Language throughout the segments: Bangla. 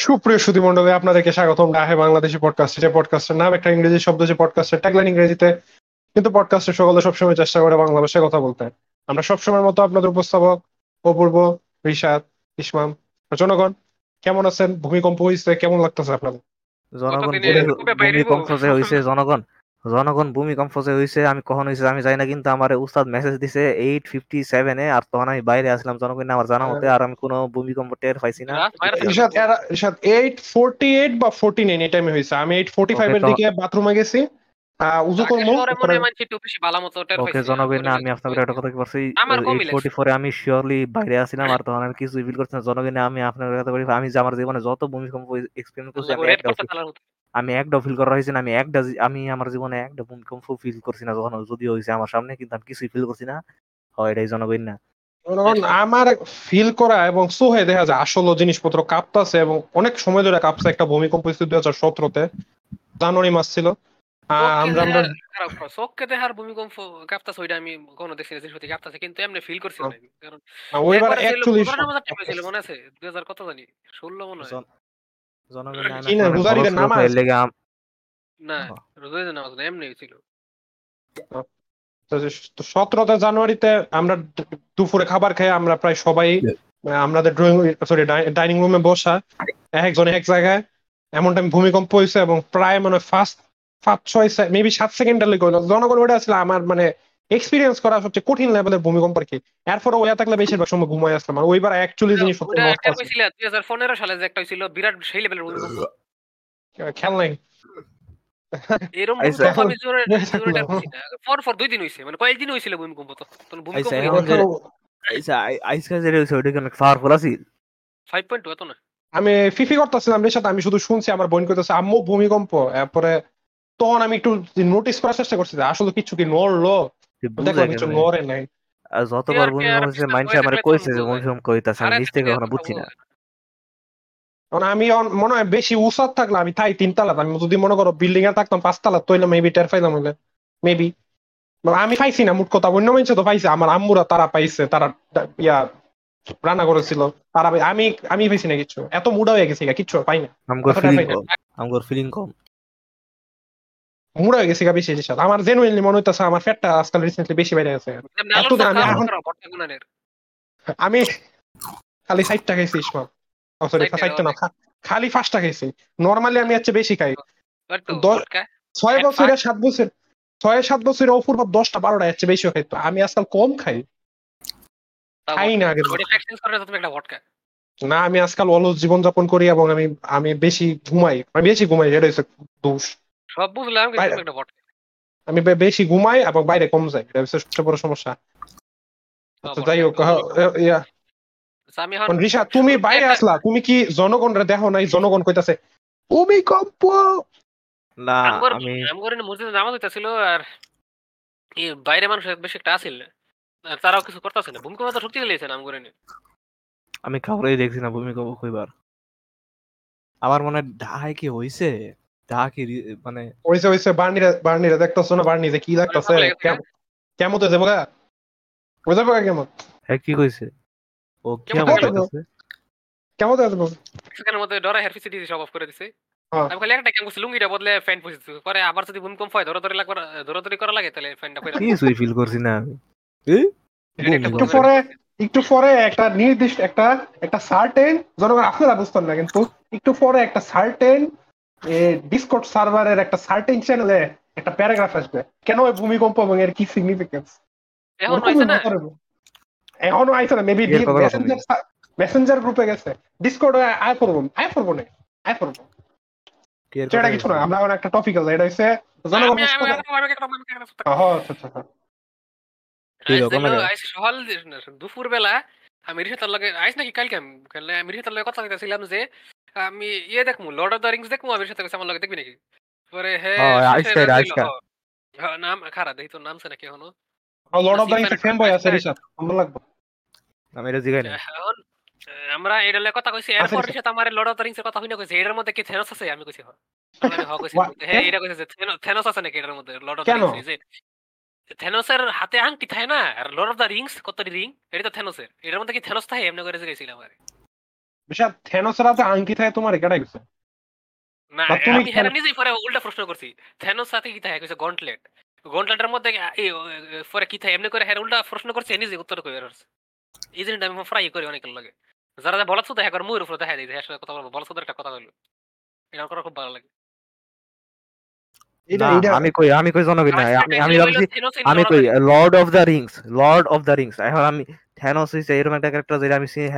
সুপ্রিয় সুধীমণ্ডলী, আপনাদেরকে স্বাগতম ডাহে বাংলাদেশি পডকাস্ট। যে পডকাস্টের নাম একটা ইংরেজি শব্দ, যে পডকাস্টের ট্যাগলাইন ইংরেজিতে, কিন্তু পডকাস্টের সকলে সবসময় চেষ্টা করে বাংলা ভাষায় কথা বলতে। আমরা সবসময়ের মতো আপনাদের উপস্থাপক অপূর্ব, রিশাদ, ইসমাম, জনগণ। কেমন আছেন? ভূমিকম্প হয়েছে, কেমন লাগতেছে আপনাদের? জনগণ কতদিনে কবে বাইরে হইবো? ভূমিকম্প যে হইছে, জনগণ ভূমিকম্প যে হইছে আমি কখন হইছে আমি জানি না, কিন্তু আমার উস্তাদ মেসেজ দিছে 8:57 আর তখন আমি বাইরে আসলাম জনগণ আমার জানা মতে, আর আমি কোনো ভূমিকম্প টের পাইছি না। রিশাদ, 8:48 বা 49 এই টাইমে হয়েছে। আমি 8:45 ওকে এর দিকে বাথরুমে গেছি, উজু ঢাকা করবো। শহরে মনে হয় মানছি একটু বেশি ভালো মতো টের ওকে পাইছে। জনগণ, আমার না আমি কাছে আপনাদের একটা কথা কি বলছি, আমার কমই লাগছে। 8:44 আমি শিওরলি বাইরে আসছিলাম, আর তখন আমি কিছু ফিল করছি না। জনগণ, আমি আপনার কথা বলি, আমি যে আমার জীবনে যত ভূমিকম্প এক্সপেরিয়েন্স করছি আল্লাহ গো, রেড করতে চালার হতো। আমি একটাও ফিল করা হয়েছে না। আমি আমার জীবনে একটা ভূমিকম্প ফিল করছি না, যখন যদিও হয়েছে আমার সামনে, কিন্তু আমি কিছুই ফিল করছি না। হয় এটাই জনগণ না। জনগণ, আমার ফিল করা এবং সোহে দেখা যায় আসলে জিনিসপত্র কাঁপতাছে, এবং অনেক সময় ধরে কাঁপছে। একটা ভূমিকম্প হয়েছে 2017-তে, জানুয়ারি মাস ছিল। চোখকে আমরা আমরা দেখার খারাপ কথা, চোখকে দেখার ভূমিকম্প কাঁপতাছে, ওইটা আমি কোনো দেখছি না যে সত্যি কাঁপতাছে, কিন্তু এমনি ফিল করছি না আমি। কারণ ওইবার একবার ছিল অ্যাকচুয়ালি 15 টাইম হয়েছিল, মনে আছে? 2000 কত জানি 16 মনে হয়। জনগণ, আমি কি না, আসলে অনেক রোজার ঈদের হরস নামাজ। এর লেগে না, রোজাই না, এমনি হয়েছিল। তো 17 জানুয়ারিতে আমরা দুপুরে খাবার খেয়ে আমরা প্রায় সবাই আমাদের ডাইনিং রুমে বসা, একজন এক জায়গায়। এমন টাইম ভূমিকম্প হয়েছে, এবং প্রায় মানে ফার্স্ট 5-6 মেবি 7 সেকেন্ডের লেগে হলো। জনগণ, ওটা আসলে আমার মানে এক্সপিরিয়েন্স করা সবচেয়ে কঠিন লেভেলের ভূমিকম্প আর কি। এরপরে ওয়া থাকলে বেশিরভাগ সময় ঘুমাই আসতাম, আর ওইবার অ্যাকচুয়ালি জিনিসপত্র ওইটা নষ্ট একটা আছে। হয়েছিল 2015 সালে, যে একটা হয়েছিল বিরাট সেই লেভেলের ভূমিকম্প। খেয়াল নাই। এরকম আইসা ভূমিকম্প আমি জোরে বসে জোরে থাকলাম। টের পাইছি না। পর 2 দিন হইছে, মানে কয়েকদিন হইছিল ভূমিকম্প, তো তখন আইসা ভূমিকম্প এখন যে আইসা আইসা যে হইছে ওইটা কি অনেক পাওয়ারফুল আছে। 5.2 এত না। আমি ফিফি করতেছিলাম এর সাথে, আমি শুধু শুনছি আমার বোন কইতেছে আম্মু ভূমিকম্প। এরপরে তখন আমি একটু নোটিস করার চেষ্টা করছি যে আসলে কিছু কি নড়লো। বুঝে দেখলাম কিছু কেমনে, নড়ে নাই। আর যতবার টিআর কে আর ভূমিকম্প হয়েছে বিশ্বাস মানুষে করে আমার দেখলে তখন কইছে যে বোঝা যায়। ভূমিকম্প হইতাছে, আমি আরে নিচ তুমি থেকে কখনো কথা বুঝছি না। বোঝা যায় না। কারণ আমি মনে হয় বেশি উসাদ থাকলে আমি তাই 3 তলা, আমি যদি মনে করো বিল্ডিং এ থাকতাম 5 তলা, তৈলে মেবি টের পাইতাম হইলে মেবি। আমি পাইছি না মোট কথা, অন্য মানুষ তো পাইছে, আমার আম্মুরা তারা পাইছে, তারা ইয়া রান্না করেছিল। তারা আমি আমি পাইছি না কিছু, এত মুডা হয়ে গেছি কিচ্ছু পাই না। আমগোর এত টের ফিলিং পাই না, কম, আমগোর ফিলিং কম। মুড়া হয়ে গেছি বেশি জিনিস। আমার জেনুইনলি মনে হইতেছে আমার পেটটা আজকাল রিসেন্টলি বেশি বেড়ে গেছে। এমনি আলুর এতদিন চপ আমি খাওয়া বন্ধ এখন করো, ভর্তা গুনানের। আমি খালি 60টা খাইছি ইসমাম। সরি, সাইড টাকা 60টা না, অনেক। খালি 5টা খাইছি। নর্মালি আমি হচ্ছে বেশি খাই। একটু 10 ভটকা 6 ফ্যাট বছরে ফাক 7 বছর 6-7 বছরে অপূর্ব 10টা 12টা হচ্ছে বেশি খাইতো। আমি আজকাল কম খাই, তা খাই না ভটকা আগে। বডি ফ্যাট চেঞ্জ করে তুমি একটা ভটকা। না, আমি আজকাল অলস জীবনযাপন করি, এবং আমি আমি বেশি ঘুমাই। আমি বেশি ঘুমাই, এটা হচ্ছে দোষ। সব বুঝলাম, কিন্তু বাইরে তুমি একটা ভটকা। আমি বেশি ঘুমাই এবং বাইরে কম যাই, এটা হচ্ছে সবচেয়ে বড় সমস্যা। সব তো যাই ভটকা হোক, ইয়া আমি এখন রিশা, তুমি শুরুতে বাইরে একটা আসলা, তুমি কি জনগণরে দেখো নাই? জনগণ কইতাছে ভূমিকম্প। না আমগর আমি আমগর মসজিদে নামাজ হইতাছিল, আর এই বাইরে মানুষ বেশি একটা আসিল না, আর তারাও কিছু করতেছে না। ভূমিকম্প তো শক্তি দিয়েছে না আমগরে। আমি কাউরেই দেখছি না ভূমিকম্প কইবার। আমার মনে হয় ঢাকায় কি হইছে, ঢাকা কি মানে হইছে হইছে, বার্নিরা বার্নিরা দেখতেছো না? বার্নি যে কি লাগতেছে, কেমন তো যাবো গা, হয়ে যাবো গা কেমন। হ্যাঁ কি কইছে, ও কি কেমন আমল গেল হইতাছে। কেমন তো যাবো। সেখানের মধ্যে ডরা হেয়ারফিসিটি সব অফ করে দিছে। হ্যাঁ, আমি খালি একটা কেমন করছি, লুঙ্গিটা বদলে প্যান্ট পরেছি। পরে আবার যদি ভূমিকম্প হয় দৌড়াদৌড়ি করা লাগে, তাহলে প্যান্টটা পরে রাখবো। কিছুই ফিল করছি না আমি। এ? এটা একটা একটু ভূমিকম্প? বুঝবেন। পরে একটু পরে একটা নির্দিষ্ট একটা একটা সার্টেন, জনগণ আপনারা বুঝতেন না কিন্তু, একটু পরে একটা সার্টেন ডিসকর্ড সার্ভারের একটা সার্টেন চ্যানেলে একটা প্যারাগ্রাফ আসবে, কেন ওই ভূমিকম্প এবং এর কি সিগনিফিকেন্স। এখন ওরকমই হয়েছে না। মনে করবো। এখনো আইছে না, মেবি এর কথা শুনি। মেসেঞ্জার মেসেঞ্জার গ্রুপে গেছে, ডিসকর্ড আয় করবো না, আয় করবো। কি এর কথা সেটা কিছু না, কইছে? আমরা এখন একটা টপিক আছে, এটা হচ্ছে জনগণ আমি আমি হাসপাতাল। আচ্ছা আচ্ছা আচ্ছা। কি আইস রকম দিল, লাগে? আইস সকাল দুপুর বেলা আমি রিসাতার লগে আইস নাকি কালকে আমি রিসাতার লগে কথা কইতাছিলাম যে আমি দেখমু লর্ড অফ দ্য রিংস দেখমু। আমি রিসাতার কাছে আমার লগে দেখবি নাকি? পরে হে ও শেষে আজকে রাজি হইলো। আজকে নাম খারাপ দেখি, তোর নামছে নাকি এখনো? Lord of the Nasim Rings না ফ্যান বয় আছে রিশাদ, ভালো লাগবে। আমি এটা জিগাই নাই। এখন আমরা এটা লগে কথা কইছি, আছে এরপর রিশাদ। রিসাত আমার লর্ড অফ দ্য রিংস এর কথা হইনা কইছে এটার মধ্যে কি থেনোস আছে? আমি কইছি হ। আমি হ কইছি। হে কেন এটা কইছে যে থেনোস আছে নাকি এটার মধ্যে লর্ড অফ দ্য কেন রিংস? এই যে থেনোসের হাতে আংটি থাকে না, আর লর্ড অফ দ্য রিংস কত রিং, এটা তো থেনোসের। এটার মধ্যে কি থেনোস থাকে? এমনি করে জিজ্ঞাসিলাম আরে। ঋষাদ থেনোসের হাতে আংটি থাকে তোমার কেডা গেছে? না বা তুমি আমি হেরা নিজেই পরে উল্টা প্রশ্ন করছি থেনোস সাথে কি থাকে কইছে গন্টলেট গন্টলেটের মধ্যে পরে কি থাকে এমনি করে হেরা উল্টা প্রশ্ন করছে নিজে উত্তর কই আর এই জিনিসটা আমি ফ্রাই করি অনেক লাগে যারা যা বলাচ্ছ দেখা করে মুয়ের উপরে দেখা দিই হ্যাঁ কথা বলবো বলাচ্ছদের একটা কথা হলো এটা করা খুব ভালো লাগে এটা না এটা আমি কই জনগণ না আমি ভাবছি আমি কই লর্ড অফ দ্য রিংস এখন আমি থ্যানোস হইছে এরকম একটা ক্যারেক্টার যেটা আমি চিনি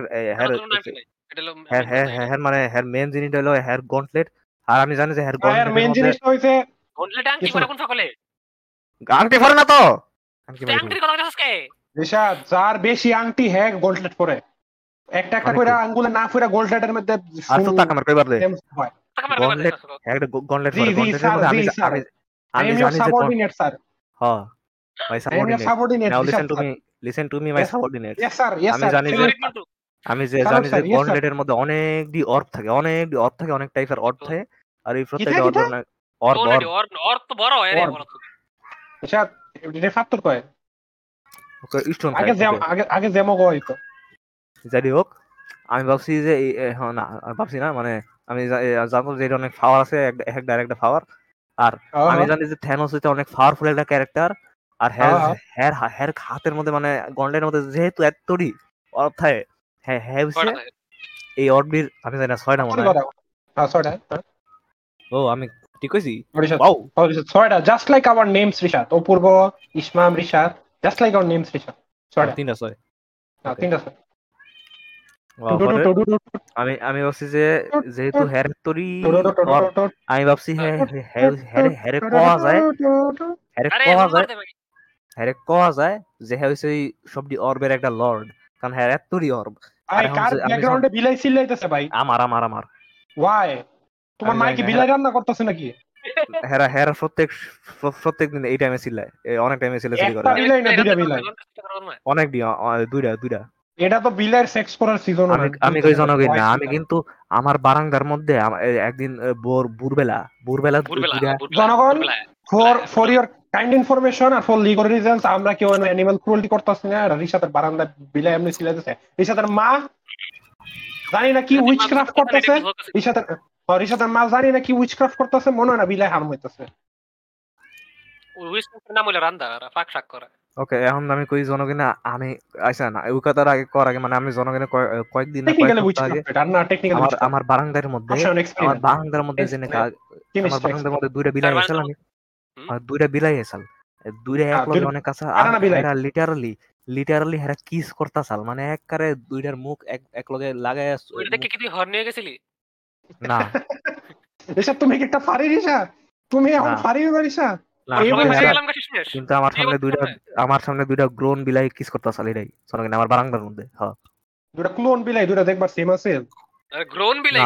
হ্যার মানে হ্যার মেন জিনিসটা হলো হ্যার গন্টলেট আর আমি জানি যে হ্যার আর গন্টলেটের মেইন মধ্যে জিনিসটা হইছে গন্টলেট আংটি কিছু পরে কোন সকলে আংটি পরে না তো আংটি তুই আংটির কথা বলছিস কে ঋষাদ যার বেশি আংটি হ্যাঁ গোল্ডলেট পরে একটা একটা অনেক করে কই। আঙ্গুলে না ফুরা গোল্ডলেটের মধ্যে আর তো তাক আমার কইবার দে gems হয়। টাকা মার গন্টলেট একটা গন্টলেট জি পরে জি গন্টলেটের স্যার মধ্যে জি আমি স্যার আমি আই আমি এম ইওর জানি যে সাবঅর্ডিনেট স্যার হ্যাঁ my I am your subordinate subordinate now Rishad listen to me my subordinate yes sir yes আমি স্যার জানি যে আমি যে স্যার জানি যে স্যার ইয়েস স্যার গন্টলেটের মধ্যে অনেকটি অর্ব থাকে অনেক টাইপের অর্ব থাকে আর এই প্রত্যেকটা কিতা? অর্বের অর্ব অর তো বড় হয় রে Orb. বড় তো ঋষাদ এটা ফাত্তর কয় ওকে স্টোন আগে খায় জ্যাম ওকে আগে জ্যামো হইতো যাই হোক আমি ভাবছি যে হ্যাঁ না আমি ভাবছি না মানে আমি জানতাম যে এটা অনেক পাওয়ার আছে এক ডাইরেক্ট পাওয়ার আর আমি জানি যে থ্যানোস হচ্ছে অনেক পাওয়ারফুল একটা ক্যারেক্টার আর হ্যার হাতের মধ্যে মানে গন্ডের মধ্যে যেহেতু এতটি অর্ব থাকে হ্যাঁ হ্যাঁ হচ্ছে এই অর্বির আমি জানি না 6টা মনে হয় হ্যাঁ ছয়টা ও আমি ঠিক কইছি ঋষাদ ওয়াও ছয়টা just like our names Rishad Apurbo Ismam Rishad just like our names Rishad ছয়টা 3টা 6 ওকে তিনটা আমি ভাবছি যে যেহেতু হ্যার তরি আমি ভাবছি হ্যারে কোয়া যায় যে হ্যাঁ হইছে এই সবটি অর্বের একটা লর্ড কারণ হ্যার এতরি অর্ব আর এখন কার আমি ব্যাকগ্রাউন্ডে বিলাই চিল্লাইতেছে ভাই আমার ওয়াই তোমার আমি মাই জানি কি না, বিলাই রান্না করতেছে নাকি হেরা প্রত্যেক দিন এই টাইমে চিল্লায় অনেক টাইমে চিল্লাচিল্লি করে একটা বিলাই না দুইটা বিলাই অনেক দুইটা এটা তো বিলাইয়ের সেক্স করার সিজন আমি কই জনগণ না আমি কিন্তু আমার বারান্দার মধ্যে একদিন ভোরবেলা জনগণ ফর ইওর কাইন্ড ইনফরমেশন আর ফর লিগাল রিজনস আমরা কেউ অ্যানিমাল ক্রুয়েলটি করতেছি না রিশাতের বারান্দা বিলাই এমনি চিল্লাইতেছে রিশাতের মা জানি না কি উইচক্রাফট করতেছে রিশাতের মা জানি না কি উইচক্রাফট করতেছে মনে হয় না বিলাই হার্ম হইতেছে নাম হইলো রান্দা ফাঁক শাক করে ওকে এখন আমি কই জনগণ আমি আইসা না ওই কথার আগে কর আগে মানে আমি জনগণের কয়েকদিন টেকনিক্যালি উইচক্রাফট আর না টেকনিক্যালি আমার বারান্দার মধ্যে আমার বারান্দার মধ্যে দুইটা বিলাই এসেল আমি আর দুইটা বিলাই এসেল দুইটা এক লগে অনেক কাছে আর লিটারালি হেরা কিস করতাছাল মানে একবারে দুইটার মুখ এক লগে লাগায় ওইটা দেখে কি তুই হর নিয়ে গেছিলি না ঋষাদ তুমি কি একটা ফারি ঋষাদ তুমি এখন ফারি ঋষাদ কিন্তু আমার সামনে দুইটা গ্রোন বিলাই কিস করতাছাল এটাই জনগণ আমার বারান্দার মধ্যে হ্যাঁ দুইটা ক্লোন বিলাই দুইটা দেখবার সেম আছে গ্রোন বিলাই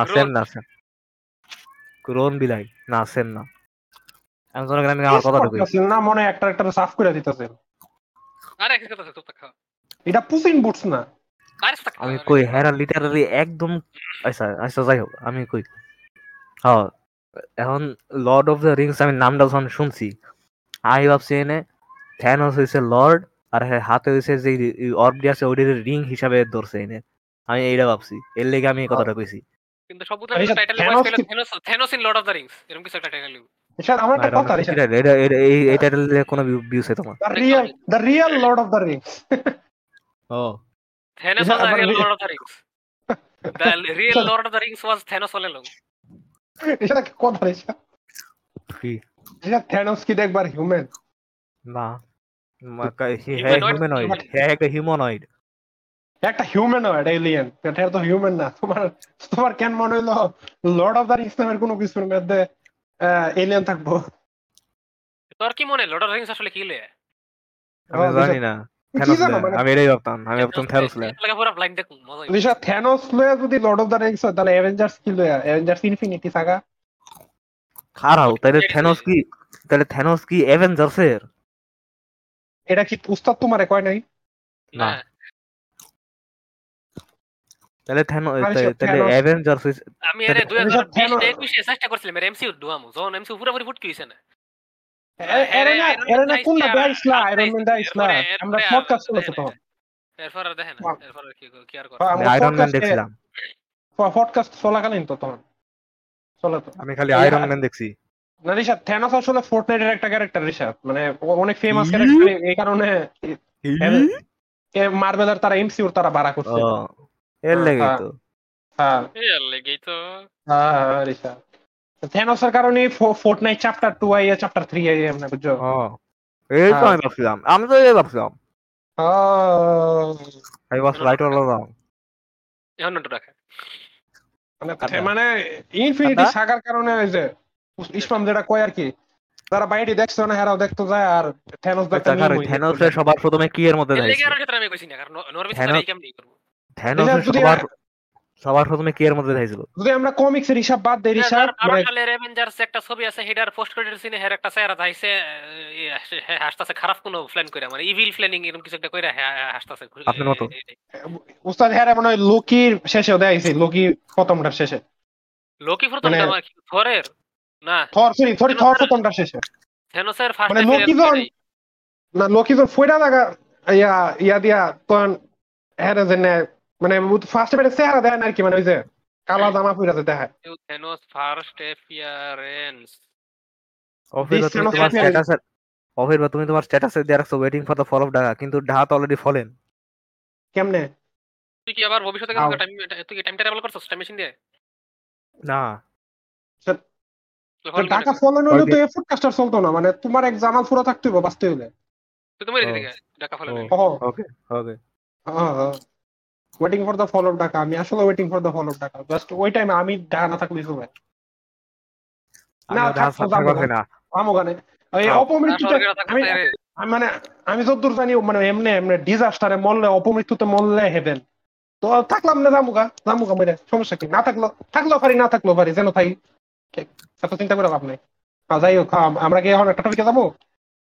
গ্রোন বিলাই না সেম না আমি জনগণ আমি আমার কথা কই না মনে একটা সাফ করে দিতেছে আরে কি কথা তো দেখা এটা পুসিন বুটস না আমি কই হেরা লিটারালি একদম আচ্ছা যাই হোক আমি কই হ্যাঁ এখন লর্ড অফ দ্য রিংস আমি নামটা যখন শুনছি আমি ভাবছি এনে থ্যানোস হইছে লর্ড আর হাতে হইছে যে অর্বডি আছে ওইটার রিং হিসাবে ধরছে এনে আমি এইটা ভাবছি এর লেগে আমি এই কথাটা কইছি কিন্তু সবুজ টাইটেল বয়স পেলে Thanos in Lord of the Rings এরকম কিছু একটা টাইটেল ঋষাদ আমার একটা কথা ঋষাদ এই টাইটেলে কোনো ভিউজ হয় তোমার the real Lord of the Rings ও Thanos was the real Lord of the Rings. The real Lord of the Rings was Thanos all along. এটা কি কথা ঋষাদ কি ঋষাদ থ্যানোস কি দেখবার হিউম্যান না হিউম্যানয়েড একটা হিউম্যানয়েড এলিয়েন এটা তো হিউম্যান না তোমার কেন মনে হইলো লর্ড অফ দ্য রিংস নামের কোনো কিছুর মধ্যে এলিয়েন থাকবো তোর কি মনে লর্ড অফ দ্য রিংস আসলে কি লয় আমি জানি না আমি এটাই ভাবতাম থ্যানোস লাগে পুরো ব্লাইন্ড দেখুন মজা ঋষাদ থ্যানোস লয়ে যদি লর্ড অফ দ্য রিংস হয় তাহলে অ্যাভেঞ্জার্স কি লয় অ্যাভেঞ্জার্স ইনফিনিটি সাগা খারাও তাহলে থ্যানোস কি অ্যাভেঞ্জার্সের এটা কি উস্তাদ তোমারে কয় নাই না তাহলে অ্যাভেঞ্জার্স আমি এর 2020-21 চেষ্টা করছিলাম এর এমসিইউ ডুয়ামু যখন এমসিইউ পুরোপুরি ফুটকি হইছে না এরেনা কোন দাইছলা আয়রন ম্যান দাইছলা আমরা পডকাস্ট করতেছি তো এরপর দেখেন এরপর কি আর করে আয়রন ম্যান দেখছিলাম পডকাস্ট চলাকালীন তো তখন চলে তো। আমি খালি আয়রন ম্যান দেখছি। না রিশাদ, থ্যানোস আসলে ফোর্টনাইটের একটা ক্যারেক্টার রিশাদ, মানে অনেক ফেমাস ক্যারেক্টার, এই কারণে মার্বেলের তারা এমসিউর তারা বাড়া করছে। এর লেগেই তো। হ্যাঁ এর লেগেই তো হ্যাঁ রিশাদ, থ্যানোসের কারণে ফোর্টনাইট চ্যাপ্টার 2 আইয়া চ্যাপ্টার 3 আইয়া আমরা বুঝছো। এই তো আমি ভাবছিলাম, আমি তো এই ভাবছিলাম। I was right all along. এখন নটো রাখা মানে ইনফিনিটি সাগার কারণে ওই যে ইসমাম যেটা কয় আর কি, যারা বাইরে দেখছো না হেরাও দেখতে যায়, আর থ্যানোস একটা মিম হইছে। থ্যানোসের সবার প্রথমে কি এর মধ্যে এর লেগে ধাইছে? আর ক্ষেত্রে আমি কইছি না, কারণ নরওয়ে ছাড়া এই কেমনি করব। থ্যানোসের সবার প্রথমে কি এর মধ্যে ধাইছিল? যদি আমরা কমিক্সের হিসাব বাদ দেই রিশাদ, মানে সালের অ্যাভেঞ্জার্স একটা ছবি আছে, হেডার পোস্ট ক্রেডিট সিনে হের একটা চেহারা ধাইছে, হাসতাছে খারাপ কোনো প্ল্যান কইরা, মানে ইভিল প্ল্যানিং এরকম কিছু একটা কইরা হাসতাছে আপনার মতো উস্তাদ হেরা মনে হয় লোকির শেষেও দেখাইছে, লোকি প্রথমটার শেষে। লোকি প্রথমটা মানে থরের না, থর প্রথমটার শেষে থ্যানোসের ফার্স্ট মানে লোকি জন না, লোকি জন ফয়ডা লাগা ইয়া দিয়া তখন হেরা যে মানে ফার্স্ট এবারে চেহারা দেয় না আর কি, মানে ওই যে কালা জামা পরে দেখায়। থ্যানোস ফার্স্ট অ্যাপিয়ারেন্স তুমি তোমার স্ট্যাটাসে দিয়ে রাখছো waiting for the fall of Dhaka, কিন্তু ঢাকা তো অলরেডি ফলেন। কেমনে? তুই কি আবার ভবিষ্যতে তুই কি টাইম ট্রাভেল করছস টাইম মেশিন দিয়ে? না ঢাকা ফলেন হইলে তো এই পডকাস্টার চলতো না, মানে তোমার এক জামা পুরো থাকতে হবে বাঁচতে হইলে। তুই তোমার এদিকে Dhaka fallen. Okay waiting for the fall of Dhaka, আমি আসলে waiting for the fall of Dhaka, just ওই টাইমে আমি ঢাকা না থাকলে হবে না, থাকতো আমো গানে এই অপমৃত্যুতে মানে আমি যতদূর জানি মানে এমনি এমনি ডিজাস্টারে মরলে, অপমৃত্যুতে মরলে হেভেন, তো থাকলাম না জামুগা মানে সমস্যা কি, না থাকলেও পারি, না থাকলেও পারি, যেন তাই এত চিন্তা করে লাভ নাই। যাই হোক, আমরা কি এখন একটা টপিকে যাবো?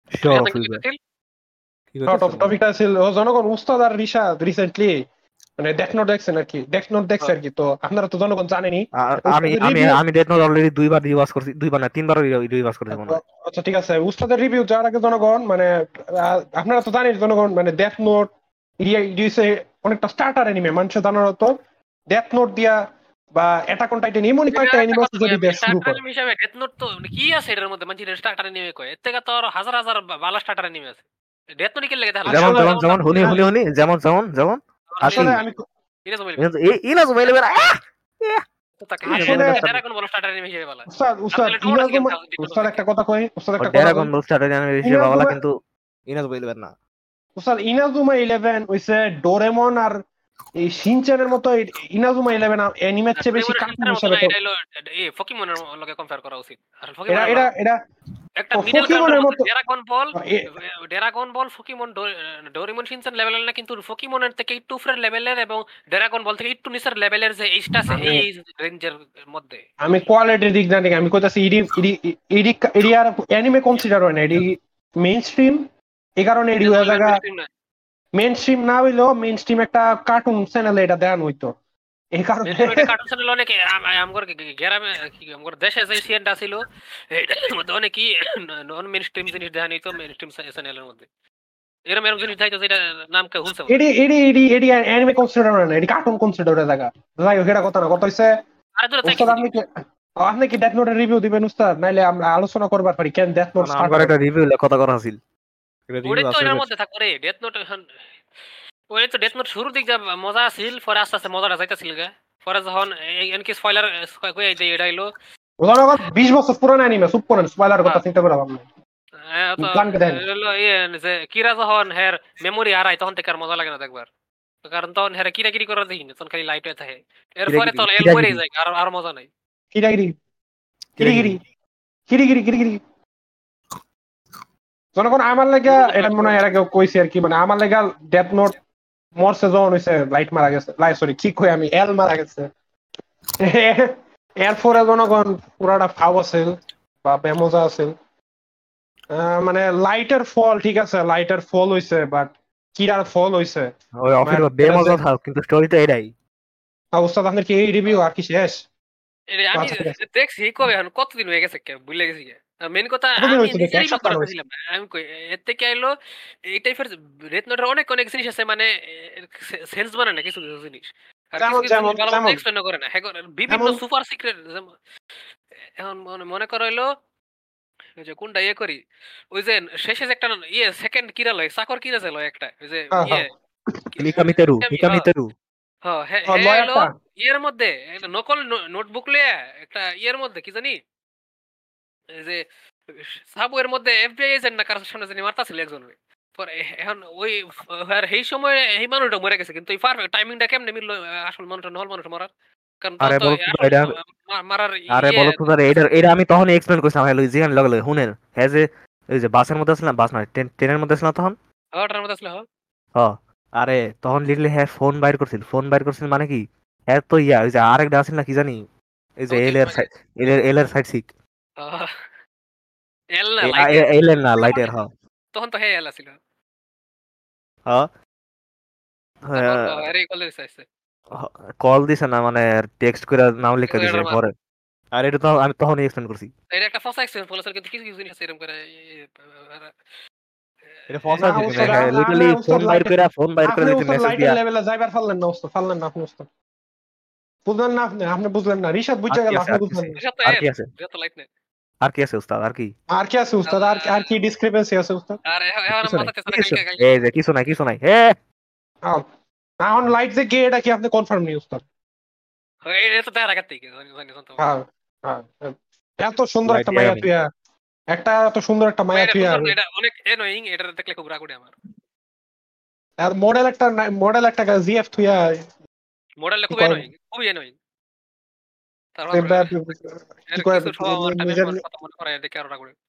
টপিকটা ছিল জনগণ, উস্তাদ আর রিশাদ রিসেন্টলি মানে ডেথ নোট দেখছেন আর কি, ডেথ নোট দেখছে আর কি, তো আপনারা তো জনগণ জানেনি। আমি ডেথ নোট অলরেডি 2বার রিওয়াচ করছি, 2বার না 3বার রিওয়াচ করছি মনে হয়। আচ্ছা ঠিক আছে, উস্তাদের রিভিউ যাওয়ার আগে জনগণ মানে আপনারা তো জানেন জনগণ, মানে ডেথ নোট অনেকটা স্টার্টার অ্যানিমে, মানুষের জানার তো ডেথ নোট দিয়া বা অ্যাটাক অন টাইটান এমন কয়েকটা অ্যানিমে আছে যদি বেশ শুরু করে। হিসাবে ডেথ নোট তো কি আছে এর মধ্যে, মানে স্টার্টার অ্যানিমে কয়, এর থেকে তো আরো হাজার হাজার বালা স্টার্টার অ্যানিমে আছে। ডেথ নোট কি লাগে তাহলে? যেমন হুনি যেমন আসলে আমি ইনাজুমা 11 তো তাকে ড্রাগন বল স্টার্টার অ্যানিমে হিসেবে বলা। উস্তাদ একটা কথা কই, ড্রাগন বল স্টার্টার অ্যানিমে হিসেবে বলা, কিন্তু ইনাজুমা 11 না। উস্তাদ ইনাজুমা 11 হইছে ডোরেমন আর এই শিনচানের মতো, ইনাজুমা 11 অ্যানিমের চেয়ে বেশি কার্টুন হিসেবে তো এই পকিমনের লগে কম্পেয়ার করা উচিত। আর এটা একটা মিডল গ্রাউন্ডের মতো Dragon Ball Pokemon Doraemon Shinchan লেভেলের না, কিন্তু পকিমনের থেকে একটু উপরের লেভেলের এবং ড্রাগন বল থেকে একটু নিচের লেভেলের যে এইটা আছে এই রেঞ্জের মধ্যে। আমি কোয়ালিটির দিক জানি, আমি কইতাছি এডি আর অ্যানিমে কনসিডার হয় না, এডি মেইনস্ট্রিম, এই কারণে এডি হয়ে জায়গা মেইনস্ট্রিম না হইলেও মেইনস্ট্রিম একটা কার্টুন চ্যানেলে এটা দেখানো হইতো, এই কারণে কার্টুন চ্যানেল অনেক আমগর গ্রামে আমগর দেশে যে সিএনটা ছিল এর মধ্যে অনেক কি নন মেইনস্ট্রিম জিনিস দেখানো হইতো মেইনস্ট্রিম চ্যানেলের মধ্যে, এরকম এরকম জিনিস দেখাইতো যেটা নাম কে হুলছে এডি অ্যানিমে কনসিডার হয় না, এডি কার্টুন কনসিডার হয়ে জায়গা। যাই হোক, এটা কথা না, কথা হইছে আপনি কি ডেথ নোটের রিভিউ দিবেন উস্তাদ, নাইলে আমরা আলোচনা করবার পারি কেন ডেথ নোট স্টার্ট করে। একটা রিভিউ কথা করা ছিল ওরে তো এর মধ্যে থাক রে ডেথ নোট, ওই তো ডেথ নোট শুরুর দিক যা মজা ছিল, পরে আস্তে আস্তে মজাটা যাইতাছিল গা, পরে যখন এনকি স্পয়লার কই এই যে এটা হইলো উদাহরণ 20 বছর পুরানো অ্যানিমে, সুপ করেন স্পয়লার কথা চিন্তা করে ভাবনা যে কিরা যখন হের মেমোরি হারাই তখন থেকে আর মজা লাগে না দেখবার, কারণ তখন হেরা কিরাকিরি করার দেখি না, তখন খালি লাইট হয়ে থাকে, এরপরে তো এল করে যায় আর মজা নাই। কিরিগিরি জনগণ আমার লাগা এটা মনে হয় এর আগে কইছি আর কি, মানে আমার লাগা ডেথ নোট মরছে যখন হইছে লাইট মারা গেছে, সরি কি কই আমি, এল মারা গেছে, এরপরে জনগণ পুরাটা ফাও আছে বা বেমজা আছে, মানে লাইটের ফল ঠিক আছে, লাইটের ফল হইছে, বাট কিরার ফল হইছে ওই অফিস বেমজা থাক, কিন্তু স্টোরি তো এটাই। উস্তাদ আপনার কি এই রিভিউ আর কি শেষ? আমি দেখছি কবে, এখন কতদিন হয়ে গেছে ভুলে গেছি। মেন কথা আমি কই এর থেকে আইলো এই টাইপের ডেথ নোটের অনেক অনেক জিনিস আছে, মানে সেন্স বানায় না কিছু কিছু জিনিস, আর যেমন কিছু কিছু যেমন জিনিস ভালো মতো যেমন এক্সপ্লেন করে না হ্যাঁ বিভিন্ন যেমন সুপার সিক্রেট এখন মনে করো হইলো ওই যে কোনটা ইয়ে করি ওই যে শেষে যে একটা সেকেন্ড কিরা লয় চাকর কিরা যে লয় একটা ওই যে হ্যাঁ হ্যাঁ মিকামিতেরু হ্যাঁ মিকামিতেরু হ্যাঁ হ্যাঁ এলো লয়ারটা ইয়ের মধ্যে একটা নকল নোটবুক লইয়া একটা ইয়ের মধ্যে কি জানি এই যে সাবওয়ের মধ্যে এফবিআই এজেন্ট না কারোর সামনে জানি মারতাছিল একজন পরে এখন ওই আর এই সময় এই মানুষটা মরে গেছে কিন্তু এই পারফেক্ট টাইমিংটা কেমনে মিললো আসল মানুষটা নহল মানুষ মরার কারণ তখন আরে তো বলো তো আসল এটা মারার আরে ইয়ে বলো তো স্যার এটা এটা আমি তখনই এক্সপ্লেন করছিলাম হ্যালো জিগান লগে লগে শুনেন হ্যাঁ যে এই যে বাসের মধ্যে আসলাম বাস নয় ট্রেনের মধ্যে আসলাম তখন হওয়াটার মধ্যে আসলে হ আরে তখন লিখলে হ্যাঁ ফোন বাইর করছিল মানে কি হ্যাঁ তো ইয়া ওই যে আরেকটা আছিল না কি জানি এই যে চৌধুরী মানে এল এর সাইড সিক এল না লাইটের এল এর না লাইটের হ তখন তো হ্যাঁ এল আছিল হ তারপর আরে কল দিছে কল দিছে না মানে টেক্সট করে নাম লিখে দিছে এটার মার পরে আর এটা তো আমি তখনই এক্সপ্লেন করছি এটা একটা ফসা এক্সপেরিয়েন্স বলেছিল কিন্তু কিছু কিছু জিনিস আছে এরকম করে এটা ফসা না দিছে উস্তাদ হ্যাঁ লিটারালি ফোন বাইর করে আপনি দিছে উস্তাদ মেসেজ লাইটের দিয়া লেভেলে যাইবার পারলেন না উস্তাদ পারলেন না আপনি উস্তাদ বুঝলেন না আপনি বুঝলেন না রিশাদ আর বুঝে কি গেল আছে আপনি আর কি আছে বুঝলেন না এটা তো আর এর কি আছে এটা তো লাইট নেই আর কি আছে উস্তাদ আর কি আর কি আছে উস্তাদ আর কি ডিসক্রিপেন্সি আছে উস্তাদ আর এখন কিছু নাই মাথাতে সারা কিছু কালকে নাই কালকে এই যে কিছু নাই আও, এখন লাইট যে কে এটা কি আপনি কনফার্ম নেই উস্তাদ এটা তো দেখা রাখার থেকে জানি জানি জানতো হ্যাঁ হ্যাঁ এত সুন্দর লাইট একটা মাইয়া আমি তুইয়া এত সুন্দর একটা মাইয়া এটা তুইয়া সুন্দর না এটা অনেক এনোয়িং এটা দেখলে খুব রাগ উঠে আমার আর মডেল একটা জিএফ তুইয়া মডেলটা কি খুব কয় এনোয়িং খুবই এনোয়িং তারপর কি এর কয় কিছু স্বভাব টাইমের নিজের কথা মনে করে দেখে আরো রাগ উঠে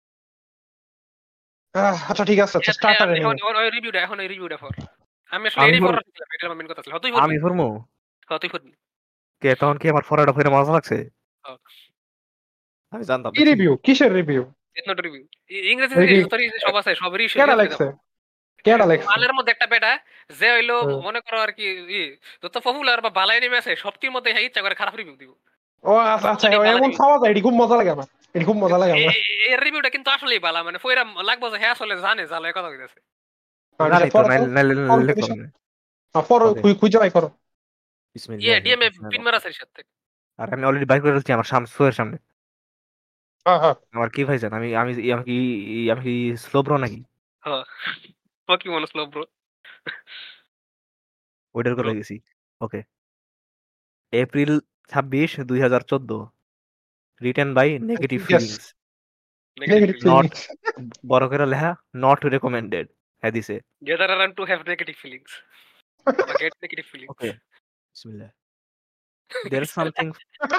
আচ্ছা ঠিক আছে আচ্ছা স্টার্টার এনে এখন ওই রিভিউটা ফর আমি আসলে এডি ফর এটা মেন কথা ছিল তুই বলবি আমি ফরমু তুই বলবি কে তখন কি আমার ফরাটা ফিরে মজা লাগছে আমি জানতাম কি দেখছি রিভিউ কিসের রিভিউ ইটস নট রিভিউ ইংরেজি রিভিউ সরি সব আছে সবেরই কেডা লেখছে কেডা লেখছে মালের মধ্যে একটা বেটা যে হইলো মনে করো আর কি যত পপুলার বা বালাই নেমে আছে সবটির মধ্যে ইচ্ছা করে খারাপ রিভিউ দিব ও আচ্ছা আচ্ছা এমন পাওয়া যায় এটি খুব মজা লাগে আমার এটি খুব মজা লাগে আমার এর রিভিউটা কিন্তু আসলেই বালা মানে ফইরা লাগবো যে হ্যাঁ আসলে জানে জালে কথা কইতাছে জানি তো লিখলাম খুঁজে বাই করো ডিএমএ পিন মারা আছে সাথে আর আমি অলরেডি বাইক করে ফেলছি আমার সোয়ের সামনে হ্যাঁ হ্যাঁ আমার কি ভাইজান আমি আমি আমি কি আমি কি স্লো ব্রো নাকি হ্যাঁ কি মনে স্লো ব্রো ওইটার ব্রো করে গেছি okay April 26 2014 written by negative yes feelings negative negative feeling not feelings বড় করে লেখা নট রেকমেন্ডেড হ্যাঁ দিছে gather around to have negative feelings বা get negative feelings ওকে বিসমিল্লাহ there is something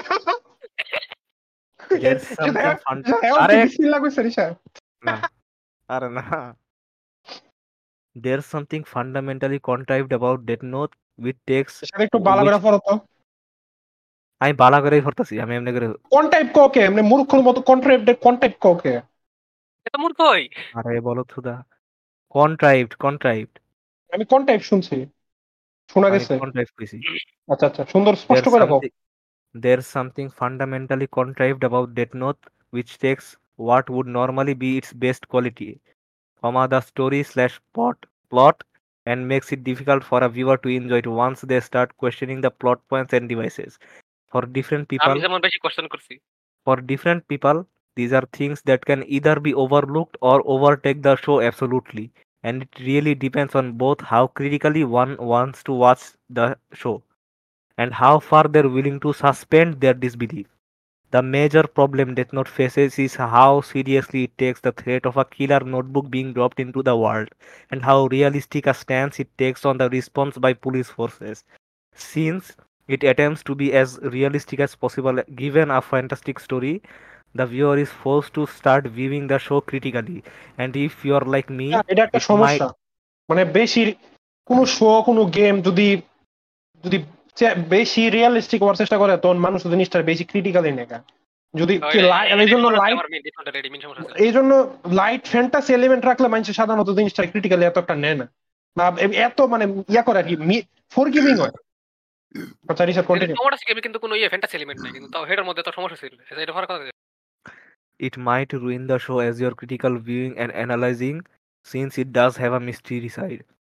there's something fun আরে বিসমিল্লাহ কইছে রিশা না আরে না there's something fundamentally contrived about Death Note which takes সেটা একটু ভালো which করে পড়ো তো আমি বালা করেই পড়তাছি আমি এমনি করে কোন টাইপ কোকে মানে মূর্খর মতো কোন টাইপ কোকে এটা মূর্খই আরে বলো থুদা contrived আমি কোন টাইপ শুনছি শোনা আমি গেছে contrived কইছি আচ্ছা আচ্ছা সুন্দর স্পষ্ট there's করে কও something there's something fundamentally contrived about Death Note which takes what would normally be its best quality the story slash plot and makes it difficult for a viewer to enjoy it once they start questioning the plot points and devices for different আমি people যেমন বেশি কোশ্চেন করছি For different people, these are things that can either be overlooked or overtake the show absolutely. And it really depends on both how critically one wants to watch the show and how far they're willing to suspend their disbelief. The major problem Death Note faces is how seriously it takes the threat of a killer notebook being dropped into the world and how realistic a stance it takes on the response by police forces. Since it attempts to be as realistic as possible given a fantastic story, the viewer is forced to start viewing the show critically. And if you're like me, এটা একটা it might সমস্যা মানে বেশি কোন শো কোন গেম যদি যদি বেশি রিয়েলিস্টিক হওয়ার চেষ্টা করে তখন মানুষ জিনিসটা বেশি ক্রিটিক্যালি নেয় যদি এই জন্য লাইট আমার মেইন ডিফল্ট রেডি মেন সমস্যা আছে এই জন্য লাইট ফ্যান্টাসি এলিমেন্ট রাখলে মানুষ সাধারণত জিনিসটা ক্রিটিক্যালি এত একটা নেয় না বা এত মানে ইয়া করে আর কি ফরগিভিং হয় আচ্ছা রিসার্চ কন্টিনিউ সমস্যা আছে কিন্তু কোনো ফ্যান্টাসি এলিমেন্ট নাই কিন্তু তাও হেডের মধ্যে তো সমস্যা ছিল এটা ফারাক কথা it might ruin the show as your critical viewing and analyzing since it does have a mystery side,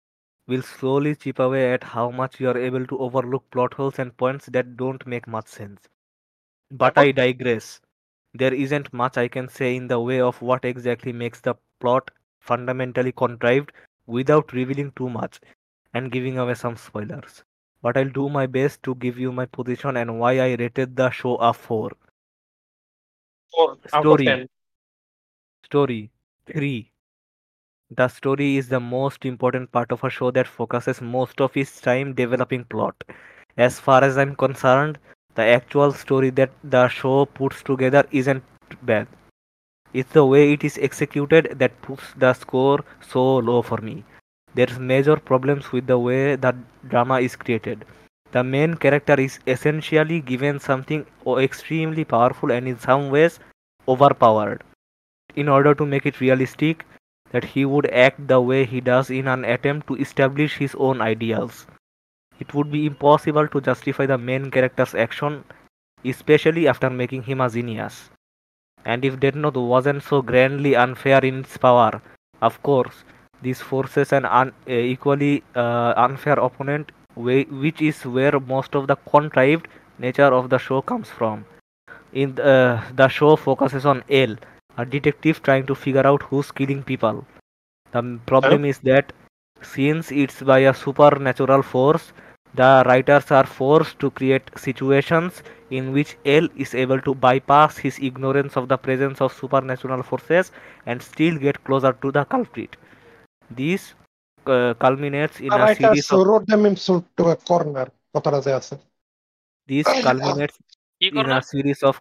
will slowly chip away at how much you are able to overlook plot holes and points that don't make much sense. But তারপর I digress. There isn't much I can say in the way of what exactly makes the plot fundamentally contrived without revealing too much and giving away some spoilers. But I'll do my best to give you my position and why I rated the show a 4. 4 out of 10. Story. Story. 3. The story is the most important part of a show that focuses most of its time developing plot. As far as I'm concerned, the actual story that the show puts together isn't bad. It's the way it is executed that puts the score so low for me. There's major problems with the way the drama is created. The main character is essentially given something extremely powerful and in some ways overpowered in order to make it realistic that he would act the way he does in an attempt to establish his own ideals. It would be impossible to justify the main character's action, especially after making him a genius. And if Death Note wasn't so grandly unfair in its power, of course, this forces an equally unfair opponent, which is where most of the contrived nature of the show comes from. In the show focuses on L, a detective trying to figure out who's killing people. The problem is that since it's by a supernatural force, the writers are forced to create situations in which L is able to bypass his ignorance of the presence of supernatural forces and still get closer to the culprit. This culminates in The a series writers of wrote them into a corner. কথাটা যে আছে this culminates কি in a corner? series of